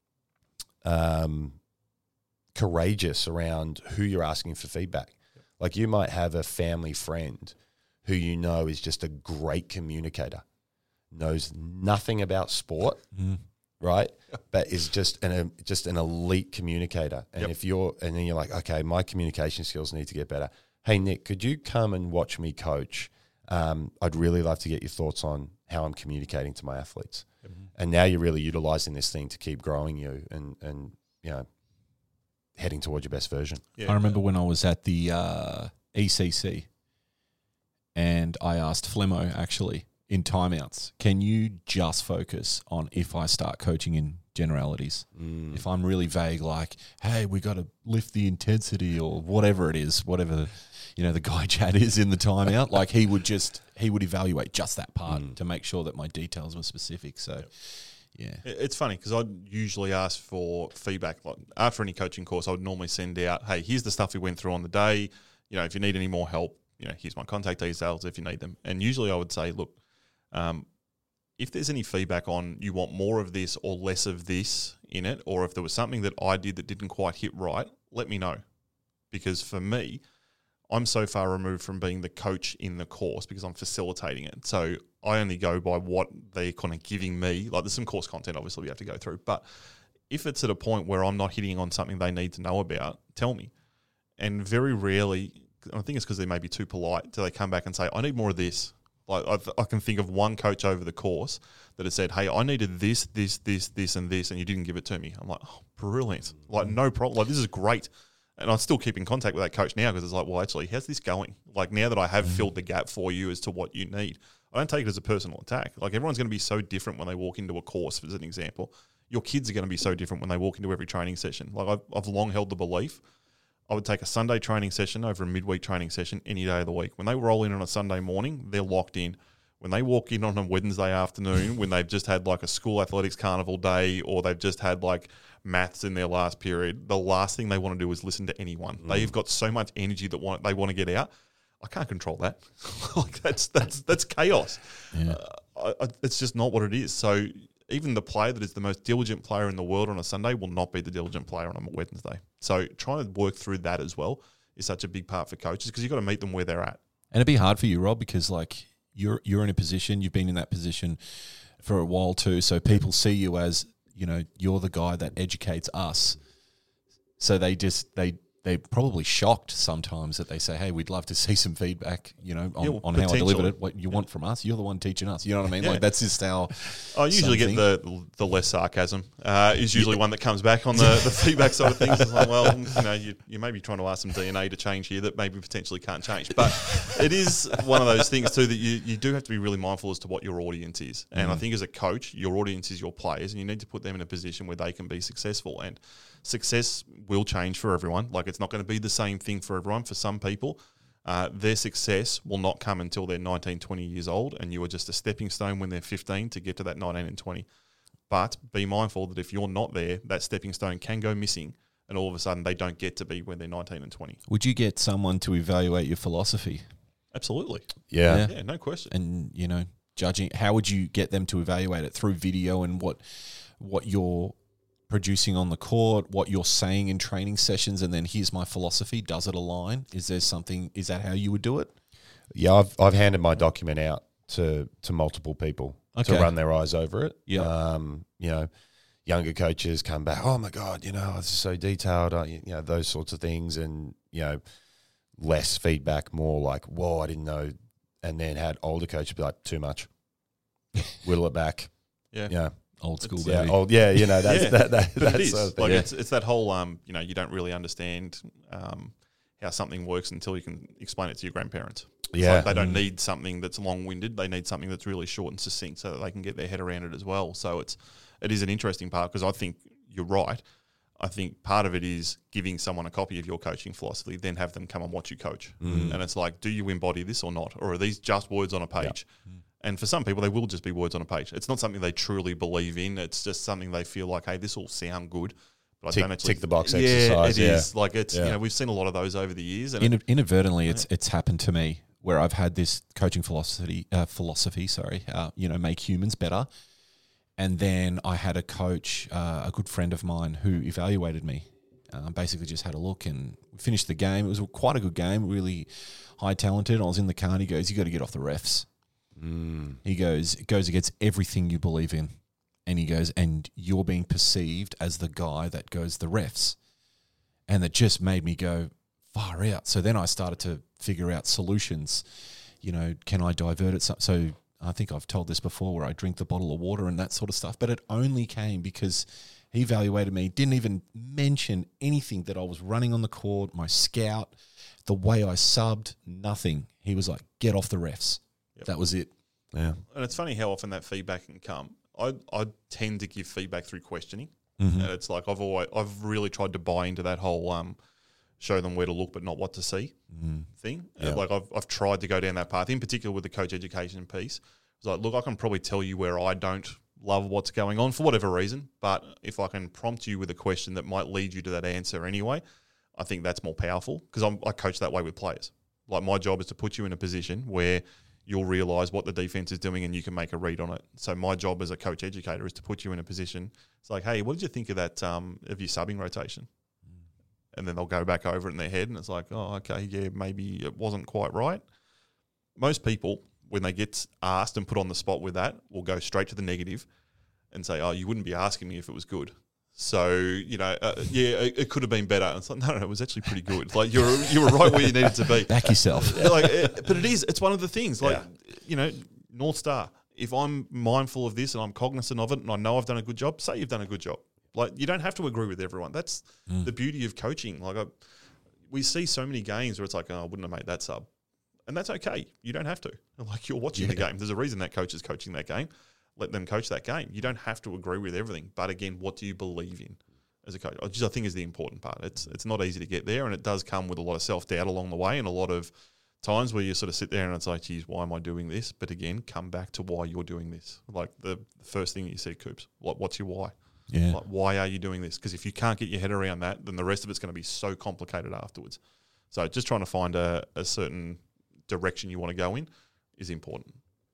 [SPEAKER 4] um, courageous around who you're asking for feedback. Yep. Like you might have a family friend who you know is just a great communicator, knows nothing about sport, mm. right? Yep. But is just an a, just an elite communicator. And yep. if you're, and then you're like, okay, my communication skills need to get better. Hey Nick, could you come and watch me coach? Um, I'd really love to get your thoughts on how I'm communicating to my athletes. Yep. And now you're really utilizing this thing to keep growing you and and you know heading towards your best version.
[SPEAKER 3] Yeah. I remember when I was at the uh, E C C. And I asked Flemo, actually, in timeouts, can you just focus on if I start coaching in generalities? Mm. If I'm really vague, like, hey, we got to lift the intensity or whatever it is, whatever, you know, the guy chat is in the timeout, like he would just, he would evaluate just that part mm. to make sure that my details were specific. So, yeah.
[SPEAKER 2] It's funny because I'd usually ask for feedback. Like after any coaching course, I would normally send out, hey, here's the stuff we went through on the day. You know, if you need any more help, you know, here's my contact details if you need them. And usually I would say, look, um, if there's any feedback on you want more of this or less of this in it, or if there was something that I did that didn't quite hit right, let me know. Because for me, I'm so far removed from being the coach in the course because I'm facilitating it. So I only go by what they're kind of giving me. Like there's some course content, obviously, we have to go through. But if it's at a point where I'm not hitting on something they need to know about, tell me. And very rarely... I think it's because they may be too polite till they come back and say, I need more of this. Like I've, I can think of one coach over the course that has said, hey, I needed this, this, this, this, and this, and you didn't give it to me. I'm like, oh, brilliant. Like, no problem. Like, this is great. And I still keep in contact with that coach now because it's like, well, actually, how's this going? Like, now that I have mm-hmm. filled the gap for you as to what you need, I don't take it as a personal attack. Like, everyone's going to be so different when they walk into a course, as an example. Your kids are going to be so different when they walk into every training session. Like, I've, I've long held the belief I would take a Sunday training session over a midweek training session any day of the week. When they roll in on a Sunday morning, they're locked in. When they walk in on a Wednesday afternoon, when they've just had like a school athletics carnival day or they've just had like maths in their last period, the last thing they want to do is listen to anyone. Mm. They've got so much energy that want, they want to get out. I can't control that. Like that's that's that's chaos. Yeah. Uh, I, I, it's just not what it is. So even the player that is the most diligent player in the world on a Sunday will not be the diligent player on a Wednesday. So trying to work through that as well is such a big part for coaches because you've got to meet them where they're at.
[SPEAKER 3] And it'd be hard for you, Rob, because like you're you're in a position, you've been in that position for a while too. So people see you as, you know, you're the guy that educates us. So they just they they're probably shocked sometimes that they say, hey, we'd love to see some feedback, you know, on, yeah, on how I delivered it. What you want from us, you're the one teaching us. You know what I mean? Yeah. Like that's just how
[SPEAKER 2] I usually get the the less sarcasm uh, is usually one that comes back on the, the feedback side of things. It's like, well, you know, you, you may be trying to ask some D N A to change here that maybe potentially can't change. But it is one of those things too that you, you do have to be really mindful as to what your audience is. And mm. I think as a coach, your audience is your players and you need to put them in a position where they can be successful. And success will change for everyone. Like it's not going to be the same thing for everyone. For some people, uh, their success will not come until they're nineteen, twenty years old, and you are just a stepping stone when they're fifteen to get to that nineteen and twenty. But be mindful that if you're not there, that stepping stone can go missing, and all of a sudden they don't get to be when they're nineteen and twenty.
[SPEAKER 3] Would you get someone to evaluate your philosophy?
[SPEAKER 2] Absolutely.
[SPEAKER 4] Yeah.
[SPEAKER 2] Yeah, yeah no question.
[SPEAKER 3] And, you know, judging, how would you get them to evaluate it? Through video and what what you're producing on the court, what you're saying in training sessions, and then here's my philosophy. Does it align? Is there something, is that how you would do it?
[SPEAKER 4] Yeah, I've I've handed my document out to to multiple people okay. to run their eyes over it.
[SPEAKER 3] Yeah.
[SPEAKER 4] Um, you know, younger coaches come back, oh my God, you know, this is so detailed, uh, you know, those sorts of things. And, you know, less feedback, more like, whoa, I didn't know. And then had older coaches be like, too much. Whittle it back.
[SPEAKER 2] Yeah.
[SPEAKER 4] Yeah.
[SPEAKER 3] Old school,
[SPEAKER 4] yeah,
[SPEAKER 3] baby.
[SPEAKER 4] old, yeah, you know, that's
[SPEAKER 2] yeah.
[SPEAKER 4] that. that
[SPEAKER 2] but
[SPEAKER 4] that's
[SPEAKER 2] it is.
[SPEAKER 4] Uh,
[SPEAKER 2] like
[SPEAKER 4] yeah.
[SPEAKER 2] it's it's that whole um, you know, you don't really understand um how something works until you can explain it to your grandparents. It's
[SPEAKER 4] yeah,
[SPEAKER 2] like they don't mm. need something that's long winded. They need something that's really short and succinct, so that they can get their head around it as well. So it's it is an interesting part because I think you're right. I think part of it is giving someone a copy of your coaching philosophy, then have them come and watch you coach. Mm. And it's like, do you embody this or not, or are these just words on a page? Yeah. Mm. And for some people, they will just be words on a page. It's not something they truly believe in. It's just something they feel like, hey, this will sound good, but I
[SPEAKER 4] Tick-
[SPEAKER 2] don't actually
[SPEAKER 4] tick the box
[SPEAKER 2] yeah,
[SPEAKER 4] exercise,
[SPEAKER 2] It
[SPEAKER 4] yeah.
[SPEAKER 2] is like it's
[SPEAKER 4] Yeah.
[SPEAKER 2] you know we've seen a lot of those over the years, and
[SPEAKER 3] In, inadvertently, it's it's happened to me where I've had this coaching philosophy, uh, philosophy, sorry, uh, you know, make humans better. And then I had a coach, uh, a good friend of mine, who evaluated me. Uh, basically, just had a look and finished the game. It was quite a good game, really high talented. I was in the car, and he goes, "You got to get off the refs."
[SPEAKER 4] Mm.
[SPEAKER 3] He goes, "It goes against everything you believe in," and he goes, "And you're being perceived as the guy that goes the refs," and that just made me go far out. So then I started to figure out solutions. You know, can I divert it? So, so I think I've told this before, where I drink the bottle of water and that sort of stuff. But it only came because he evaluated me, didn't even mention anything that I was running on the court, my scout, the way I subbed, nothing. He was like, "Get off the refs."
[SPEAKER 2] Yep.
[SPEAKER 3] That was it.
[SPEAKER 4] Yeah.
[SPEAKER 2] and it's funny how often that feedback can come. I I tend to give feedback through questioning,
[SPEAKER 3] Mm-hmm.
[SPEAKER 2] and it's like I've always I've really tried to buy into that whole um, show them where to look but not what to see
[SPEAKER 3] Mm.
[SPEAKER 2] thing.
[SPEAKER 4] Yeah.
[SPEAKER 2] Like I've I've tried to go down that path, in particular with the coach education piece. It's like, look, I can probably tell you where I don't love what's going on for whatever reason, but if I can prompt you with a question that might lead you to that answer anyway, I think that's more powerful, because I'm I coach that way with players. Like my job is to put you in a position where you'll realise what the defence is doing and you can make a read on it. So my job as a coach educator is to put you in a position. It's like, hey, what did you think of that um, of your subbing rotation? And then they'll go back over it in their head, and it's like, oh, okay, yeah, maybe it wasn't quite right. Most people, when they get asked and put on the spot with that, will go straight to the negative and say, oh, you wouldn't be asking me if it was good. So, you know, uh, yeah, it, it could have been better. And it's like, no, no, it was actually pretty good. It's like, you were, you were right where you needed to be.
[SPEAKER 3] Back yourself.
[SPEAKER 2] like, it, but it is, it's one of the things, like,
[SPEAKER 4] Yeah.
[SPEAKER 2] you know, North Star, if I'm mindful of this and I'm cognizant of it and I know I've done a good job, say you've done a good job. Like, you don't have to agree with everyone. That's
[SPEAKER 3] Mm.
[SPEAKER 2] the beauty of coaching. Like, I, we see so many games where it's like, oh, I wouldn't have made that sub. And that's okay. You don't have to. Like, you're watching the
[SPEAKER 3] Yeah.
[SPEAKER 2] game. There's a reason that coach is coaching that game. Let them coach that game. You don't have to agree with everything. But again, what do you believe in as a coach? Which I think is the important part. It's it's not easy to get there, and it does come with a lot of self-doubt along the way, and a lot of times where you sort of sit there and it's like, geez, why am I doing this? But again, come back to why you're doing this. Like the first thing you said, Coops, like, what's your why?
[SPEAKER 3] Yeah.
[SPEAKER 2] Like, why are you doing this? Because if you can't get your head around that, then the rest of it's going to be so complicated afterwards. So just trying to find a, a certain direction you want to go in is important.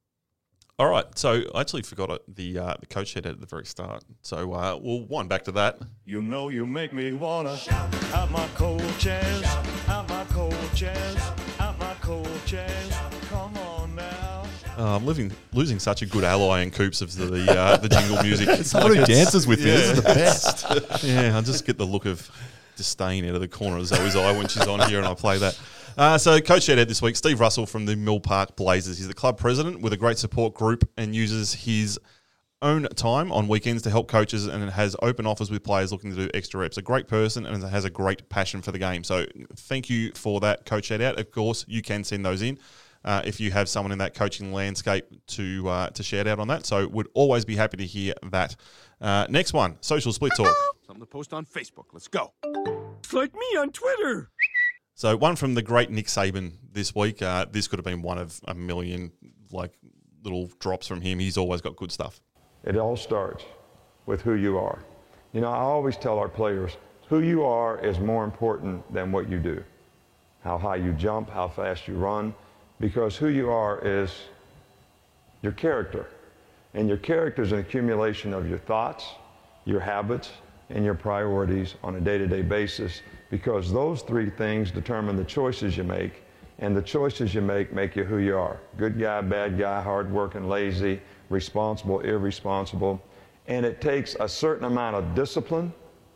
[SPEAKER 2] All right, so I actually forgot it, the uh, the coach head at the very start. So uh, we'll wind back to that.
[SPEAKER 1] You know you make me wanna have my cold chairs, have my cold chairs, have my cold chairs. Come on now.
[SPEAKER 2] Uh, I'm living, losing such a good ally in Coops of the the, uh, the jingle music.
[SPEAKER 3] Someone who dances with me.
[SPEAKER 2] yeah.
[SPEAKER 3] This is the best.
[SPEAKER 2] Yeah, I just get the look of disdain out of the corner of Zoe's eye when she's on here and I play that. Uh, so coach head this week, Steve Russell from the Mill Park Blazers. He's the club president with a great support group and uses his own time on weekends to help coaches, and has open offers with players looking to do extra reps. A great person and has a great passion for the game. So thank you for that, coach head out. Of course, you can send those in uh, if you have someone in that coaching landscape to uh, to shout out on that. So would always be happy to hear that. Uh, next one, social split talk.
[SPEAKER 5] Something to post on Facebook. Let's go.
[SPEAKER 1] It's like me on Twitter.
[SPEAKER 2] So one from the great Nick Saban this week. Uh, this could have been one of a million like little drops from him. He's always got good stuff.
[SPEAKER 6] It all starts with who you are. You know, I always tell our players, who you are is more important than what you do. How high you jump, how fast you run, because who you are is your character. And your character is an accumulation of your thoughts, your habits, and your priorities on a day-to-day basis, because those three things determine the choices you make, and the choices you make make you who you are. Good guy, bad guy, hardworking, lazy, responsible, irresponsible. And it takes a certain amount of discipline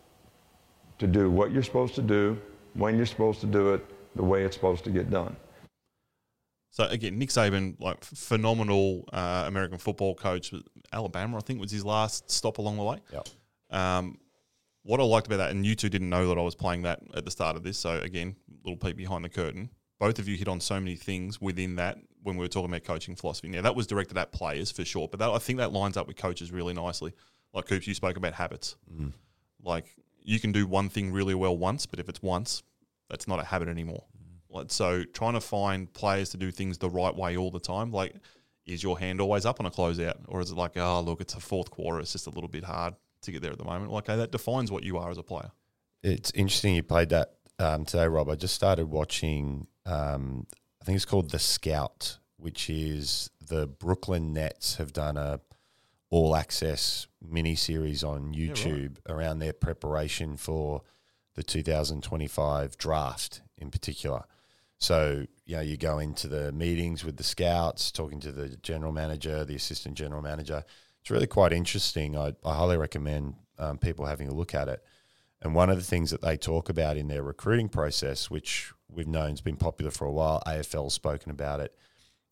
[SPEAKER 6] to do what you're supposed to do, when you're supposed to do it, the way it's supposed to get done.
[SPEAKER 2] So again, Nick Saban, like phenomenal uh, American football coach. Alabama, I think, was his last stop along the way.
[SPEAKER 4] Yep.
[SPEAKER 2] Um, what I liked about that, and you two didn't know that I was playing that at the start of this, so again, little peek behind the curtain. Both of you hit on so many things within that when we were talking about coaching philosophy. Now, that was directed at players for sure, but that, I think that lines up with coaches really nicely. Like, Coops, you spoke about habits.
[SPEAKER 4] Mm.
[SPEAKER 2] Like, you can do one thing really well once, but if it's once, that's not a habit anymore. Mm. Like, so trying to find players to do things the right way all the time, like, is your hand always up on a closeout? Or is it like, oh, look, it's a fourth quarter, it's just a little bit hard. to get there at the moment. Like, okay, that defines what you are as a player.
[SPEAKER 4] It's interesting you played that um, today, Rob. I just started watching, um, I think it's called The Scout, which is the Brooklyn Nets have done a all-access mini-series on YouTube yeah, right. around their preparation for the two thousand twenty-five draft in particular. So, you know, you go into the meetings with the scouts, talking to the general manager, the assistant general manager. It's really quite interesting. I, I highly recommend um, people having a look at it. And one of the things that they talk about in their recruiting process, which we've known has been popular for a while, A F L's spoken about it,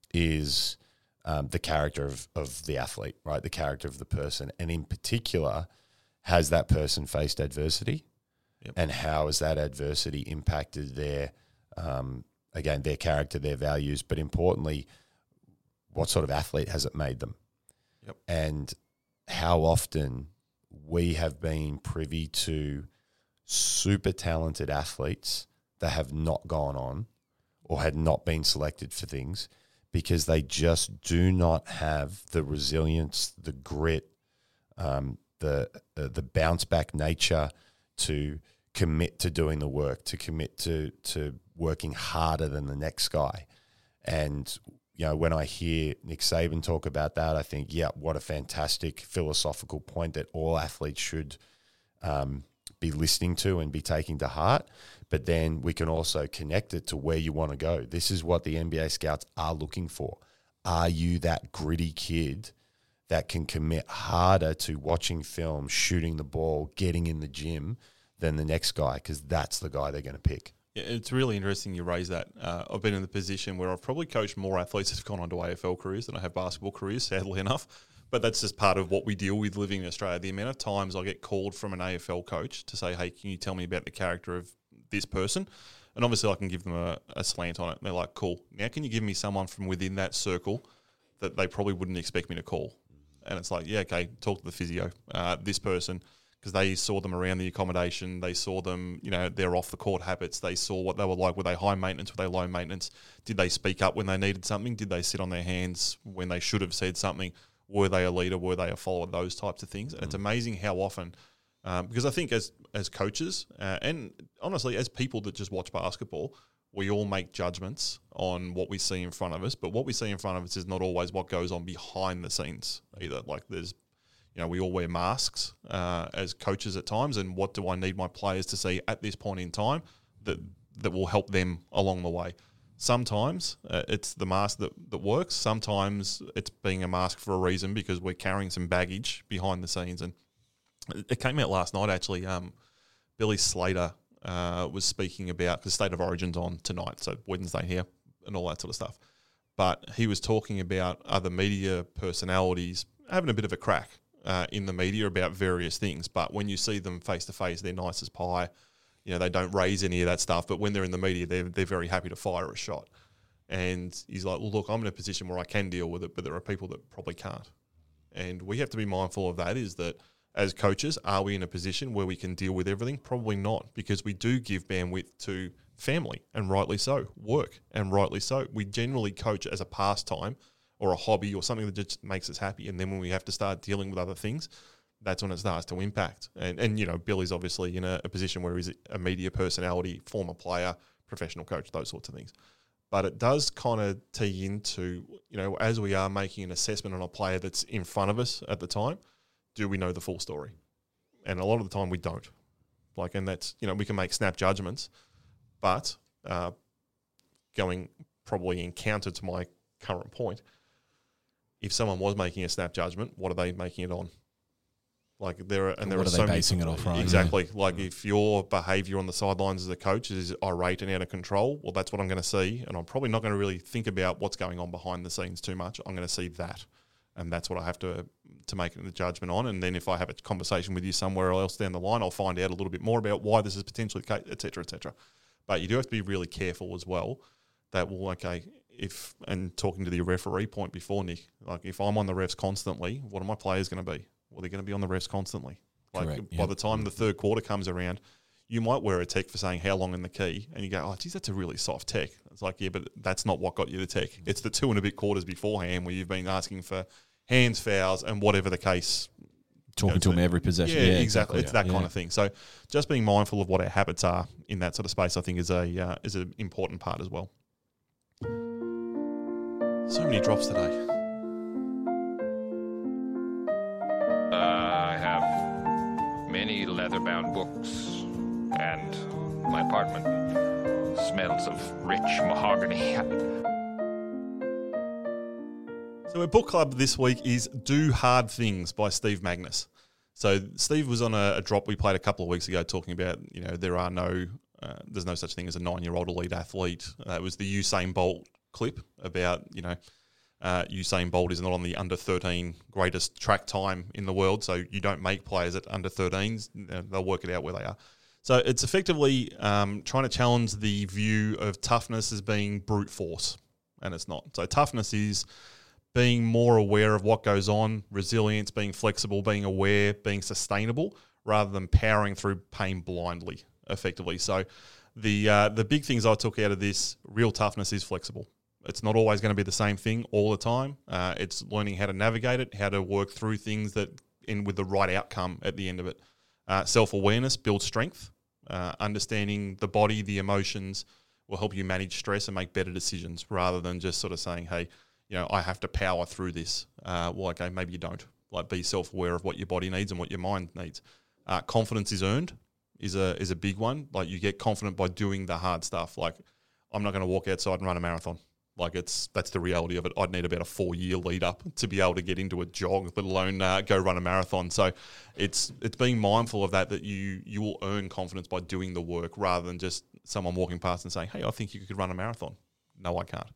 [SPEAKER 4] is um, the character of, of the athlete, right? The character of the person. And in particular, has that person faced adversity? Yep. And how has that adversity impacted their um, – again, their character, their values, but importantly, what sort of athlete has it made them?
[SPEAKER 2] Yep.
[SPEAKER 4] And how often we have been privy to super talented athletes that have not gone on or had not been selected for things because they just do not have the resilience, the grit, um, the uh, the bounce back nature to commit to doing the work, to commit to to working harder than the next guy. And, you know, when I hear Nick Saban talk about that, I think, yeah, what a fantastic philosophical point that all athletes should um, be listening to and be taking to heart. But then we can also connect it to where you want to go. This is what the N B A scouts are looking for. Are you that gritty kid that can commit harder to watching film, shooting the ball, getting in the gym than the next guy? Because that's the guy they're going to pick.
[SPEAKER 2] Yeah, it's really interesting you raise that. Uh, I've been in the position where I've probably coached more athletes that have gone on to A F L careers than I have basketball careers, sadly enough. But that's just part of what we deal with living in Australia. The amount of times I get called from an A F L coach to say, hey, can you tell me about the character of this person? And obviously I can give them a, a slant on it. And they're like, cool. Now can you give me someone from within that circle that they probably wouldn't expect me to call? And it's like, yeah, okay, talk to the physio. Uh, this person... because they saw them around the accommodation, they saw them, you know, their off-the-court habits, they saw what they were like. Were they high maintenance? Were they low maintenance? Did they speak up when they needed something? Did they sit on their hands when they should have said something? Were they a leader? Were they a follower? Those types of things. And mm. it's amazing how often, um, because I think as as coaches, uh, and honestly, as people that just watch basketball, we all make judgments on what we see in front of us, but what we see in front of us is not always what goes on behind the scenes either. Like there's You know, we all wear masks uh, as coaches at times, and what do I need my players to see at this point in time that that will help them along the way? Sometimes uh, it's the mask that, that works. Sometimes it's being a mask for a reason because we're carrying some baggage behind the scenes. And it came out last night, actually. Um, Billy Slater uh, was speaking about, because State of Origin's on tonight, so Wednesday here and all that sort of stuff. But he was talking about other media personalities having a bit of a crack Uh, in the media about various things, but when you see them face to face, they're nice as pie. You know, they don't raise any of that stuff, but when they're in the media, they're they're very happy to fire a shot. And he's like, well, look, I'm in a position where I can deal with it, but there are people that probably can't. And we have to be mindful of that, is that as coaches, are we in a position where we can deal with everything? Probably not, because we do give bandwidth to family, and rightly so, work, and rightly so. We generally coach as a pastime or a hobby or something that just makes us happy. And then when we have to start dealing with other things, that's when it starts to impact. And, and you know, Billy's obviously in a, a position where he's a media personality, former player, professional coach, those sorts of things. But it does kind of tee into, you know, as we are making an assessment on a player that's in front of us at the time, do we know the full story? And a lot of the time we don't. Like, and that's, you know, we can make snap judgments, but uh, going probably in counter to my current point, if someone was making a snap judgment, what are they making it on? Like there are, and there
[SPEAKER 3] what
[SPEAKER 2] are,
[SPEAKER 3] are
[SPEAKER 2] so
[SPEAKER 3] they basing
[SPEAKER 2] many,
[SPEAKER 3] it off, right?
[SPEAKER 2] Exactly.
[SPEAKER 3] Yeah.
[SPEAKER 2] Like if your behaviour on the sidelines as a coach is irate and out of control, well, that's what I'm going to see, and I'm probably not going to really think about what's going on behind the scenes too much. I'm going to see that, and that's what I have to to make the judgment on. And then if I have a conversation with you somewhere else down the line, I'll find out a little bit more about why this is potentially the case, et cetera, et cetera. But you do have to be really careful as well. That will okay. If and talking to the referee point before, Nick, like if I'm on the refs constantly, what are my players going to be? Well, they're going to be on the refs constantly. Like
[SPEAKER 3] Correct,
[SPEAKER 2] by
[SPEAKER 3] yep.
[SPEAKER 2] the time the third quarter comes around, you might wear a tech for saying how long in the key, and you go, oh, geez, that's a really soft tech. It's like, yeah, but that's not what got you the tech. It's the two and a bit quarters beforehand where you've been asking for hands, fouls, and whatever the case
[SPEAKER 3] talking
[SPEAKER 2] know,
[SPEAKER 3] to them every possession.
[SPEAKER 2] Yeah,
[SPEAKER 3] Yeah,
[SPEAKER 2] exactly.
[SPEAKER 3] exactly.
[SPEAKER 2] It's that
[SPEAKER 3] Yeah.
[SPEAKER 2] kind of thing. So just being mindful of what our habits are in that sort of space, I think, is a uh, is an important part as well. So many drops today.
[SPEAKER 7] Uh, I have many leather-bound books, and my apartment smells of rich mahogany.
[SPEAKER 2] So our book club this week is Do Hard Things by Steve Magnus. So Steve was on a, a drop we played a couple of weeks ago talking about, you know, there are no, uh, there's no such thing as a nine-year-old elite athlete. Uh, it was the Usain Bolt clip about, you know, uh, Usain Bolt is not on the under thirteen greatest track time in the world, so you don't make players at under thirteens. They'll work it out where they are. So it's effectively um, trying to challenge the view of toughness as being brute force, and it's not. So toughness is being more aware of what goes on, resilience, being flexible, being aware, being sustainable, rather than powering through pain blindly, effectively. So the uh, the big things I took out of this, real toughness is flexible. It's not always going to be the same thing all the time. Uh, it's learning how to navigate it, how to work through things that end with the right outcome at the end of it. Uh, self-awareness builds strength. Uh, understanding the body, the emotions will help you manage stress and make better decisions rather than just sort of saying, hey, you know, I have to power through this. Uh, well, okay, maybe you don't. Like, be self-aware of what your body needs and what your mind needs. Uh, confidence is earned is a is a big one. Like, you get confident by doing the hard stuff. Like, I'm not going to walk outside and run a marathon. Like, it's that's the reality of it. I'd need about a four-year lead up to be able to get into a jog, let alone uh, go run a marathon. So it's it's being mindful of that, that you you will earn confidence by doing the work rather than just someone walking past and saying, hey, I think you could run a marathon. No, I can't.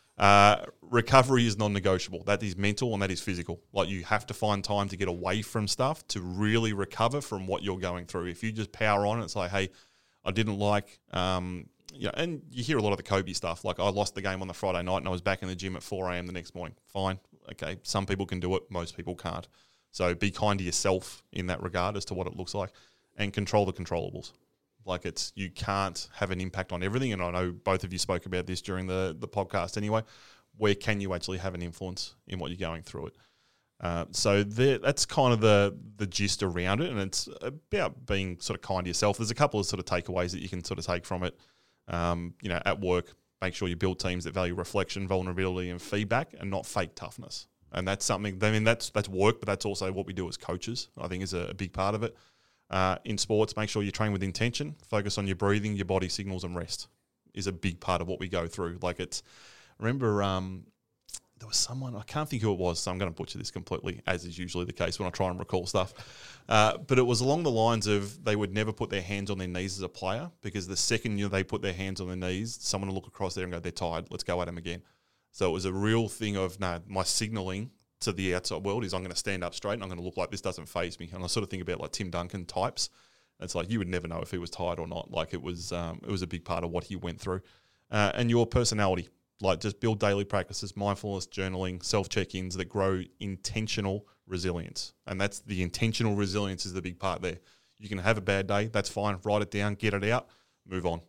[SPEAKER 2] Uh, recovery is non-negotiable. That is mental and that is physical. Like, you have to find time to get away from stuff to really recover from what you're going through. If you just power on, it's like, hey, I didn't like, um, you know, and you hear a lot of the Kobe stuff. Like, I lost the game on the Friday night and I was back in the gym at four a.m. the next morning. Fine. Okay. Some people can do it. Most people can't. So be kind to yourself in that regard as to what it looks like, and control the controllables. Like, it's, you can't have an impact on everything. And I know both of you spoke about this during the, the podcast anyway. Where can you actually have an influence in what you're going through it? Uh, so there, that's kind of the the gist around it. And it's about being sort of kind to yourself. There's a couple of sort of takeaways that you can sort of take from it. Um, you know, at work, make sure you build teams that value reflection, vulnerability, and feedback, and not fake toughness. And that's something, I mean, that's that's work, but that's also what we do as coaches, I think, is a, a big part of it. Uh, in sports, make sure you train with intention, focus on your breathing, your body signals, and rest is a big part of what we go through. Like, it's, remember, um, there was someone, I can't think who it was, so I'm going to butcher this completely, as is usually the case when I try and recall stuff. Uh, but it was along the lines of they would never put their hands on their knees as a player, because the second you know, they put their hands on their knees, someone will look across there and go, they're tired, let's go at them again. So it was a real thing of, no, my signalling to the outside world is I'm going to stand up straight and I'm going to look like this doesn't faze me. And I sort of think about like Tim Duncan types. It's like you would never know if he was tired or not. Like, it was um, it was a big part of what he went through. Uh, and your personality, like, just build daily practices, mindfulness, journaling, self-check-ins that grow intentional resilience. And that's the intentional resilience is the big part there. You can have a bad day, that's fine. Write it down, get it out, move on.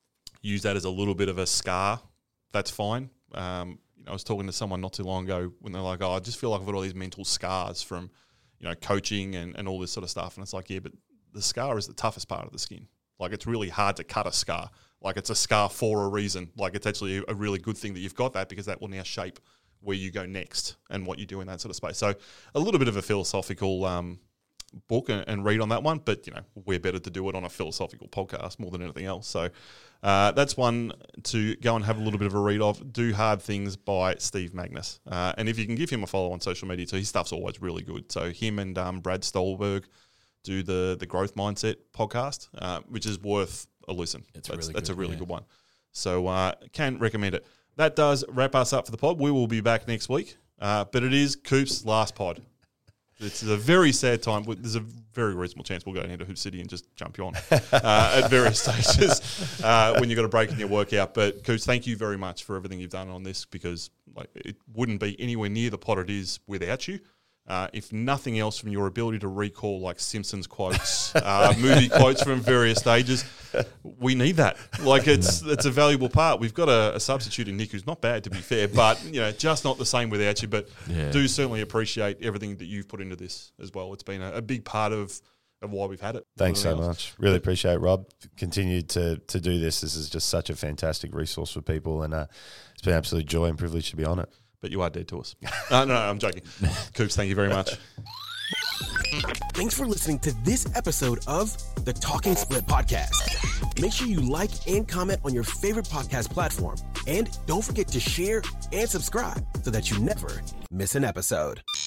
[SPEAKER 2] Use that as a little bit of a scar, that's fine. Um, you know, I was talking to someone not too long ago when they're like, oh, I just feel like I've got all these mental scars from, you know, coaching and, and all this sort of stuff. And it's like, yeah, but the scar is the toughest part of the skin. Like, it's really hard to cut a scar. Like, it's a scar for a reason. Like, it's actually a really good thing that you've got that, because that will now shape where you go next and what you do in that sort of space. So a little bit of a philosophical um, book and, and read on that one, but, you know, we're better to do it on a philosophical podcast more than anything else. So uh, that's one to go and have a little bit of a read of. Do Hard Things by Steve Magnus. Uh, and if you can give him a follow on social media too, his stuff's always really good. So him and um, Brad Stolberg do the the Growth Mindset podcast, uh, which is worth a listen.
[SPEAKER 3] It's
[SPEAKER 2] that's
[SPEAKER 3] really
[SPEAKER 2] that's
[SPEAKER 3] good,
[SPEAKER 2] a really
[SPEAKER 3] yeah.
[SPEAKER 2] good one. So uh, can recommend it. That does wrap us up for the pod. We will be back next week, uh, but it is Coop's last pod. It's a very sad time. There's a very reasonable chance we'll go down to Hoop City and just jump you on uh, at various stages uh, when you've got a break in your workout. But Coops, thank you very much for everything you've done on this, because like it wouldn't be anywhere near the pod it is without you. Uh, if nothing else, from your ability to recall like Simpsons quotes, uh, movie quotes from various stages, we need that. Like it's it's a valuable part. We've got a, a substitute in Nick who's not bad, to be fair, but you know, just not the same without you. But
[SPEAKER 3] Yeah.
[SPEAKER 2] do certainly appreciate everything that you've put into this as well. It's been a, a big part of, of why we've had it.
[SPEAKER 4] Thanks so
[SPEAKER 2] More than else.
[SPEAKER 4] much. Really appreciate it, Rob. Continue to to do this. This is just such a fantastic resource for people, and uh, it's been an absolute joy and privilege to be on it.
[SPEAKER 2] But you are dead to us. uh, no, no, I'm joking. Coops, thank you very much.
[SPEAKER 8] Thanks for listening to this episode of the Talking Split Podcast. Make sure you like and comment on your favorite podcast platform. And don't forget to share and subscribe so that you never miss an episode.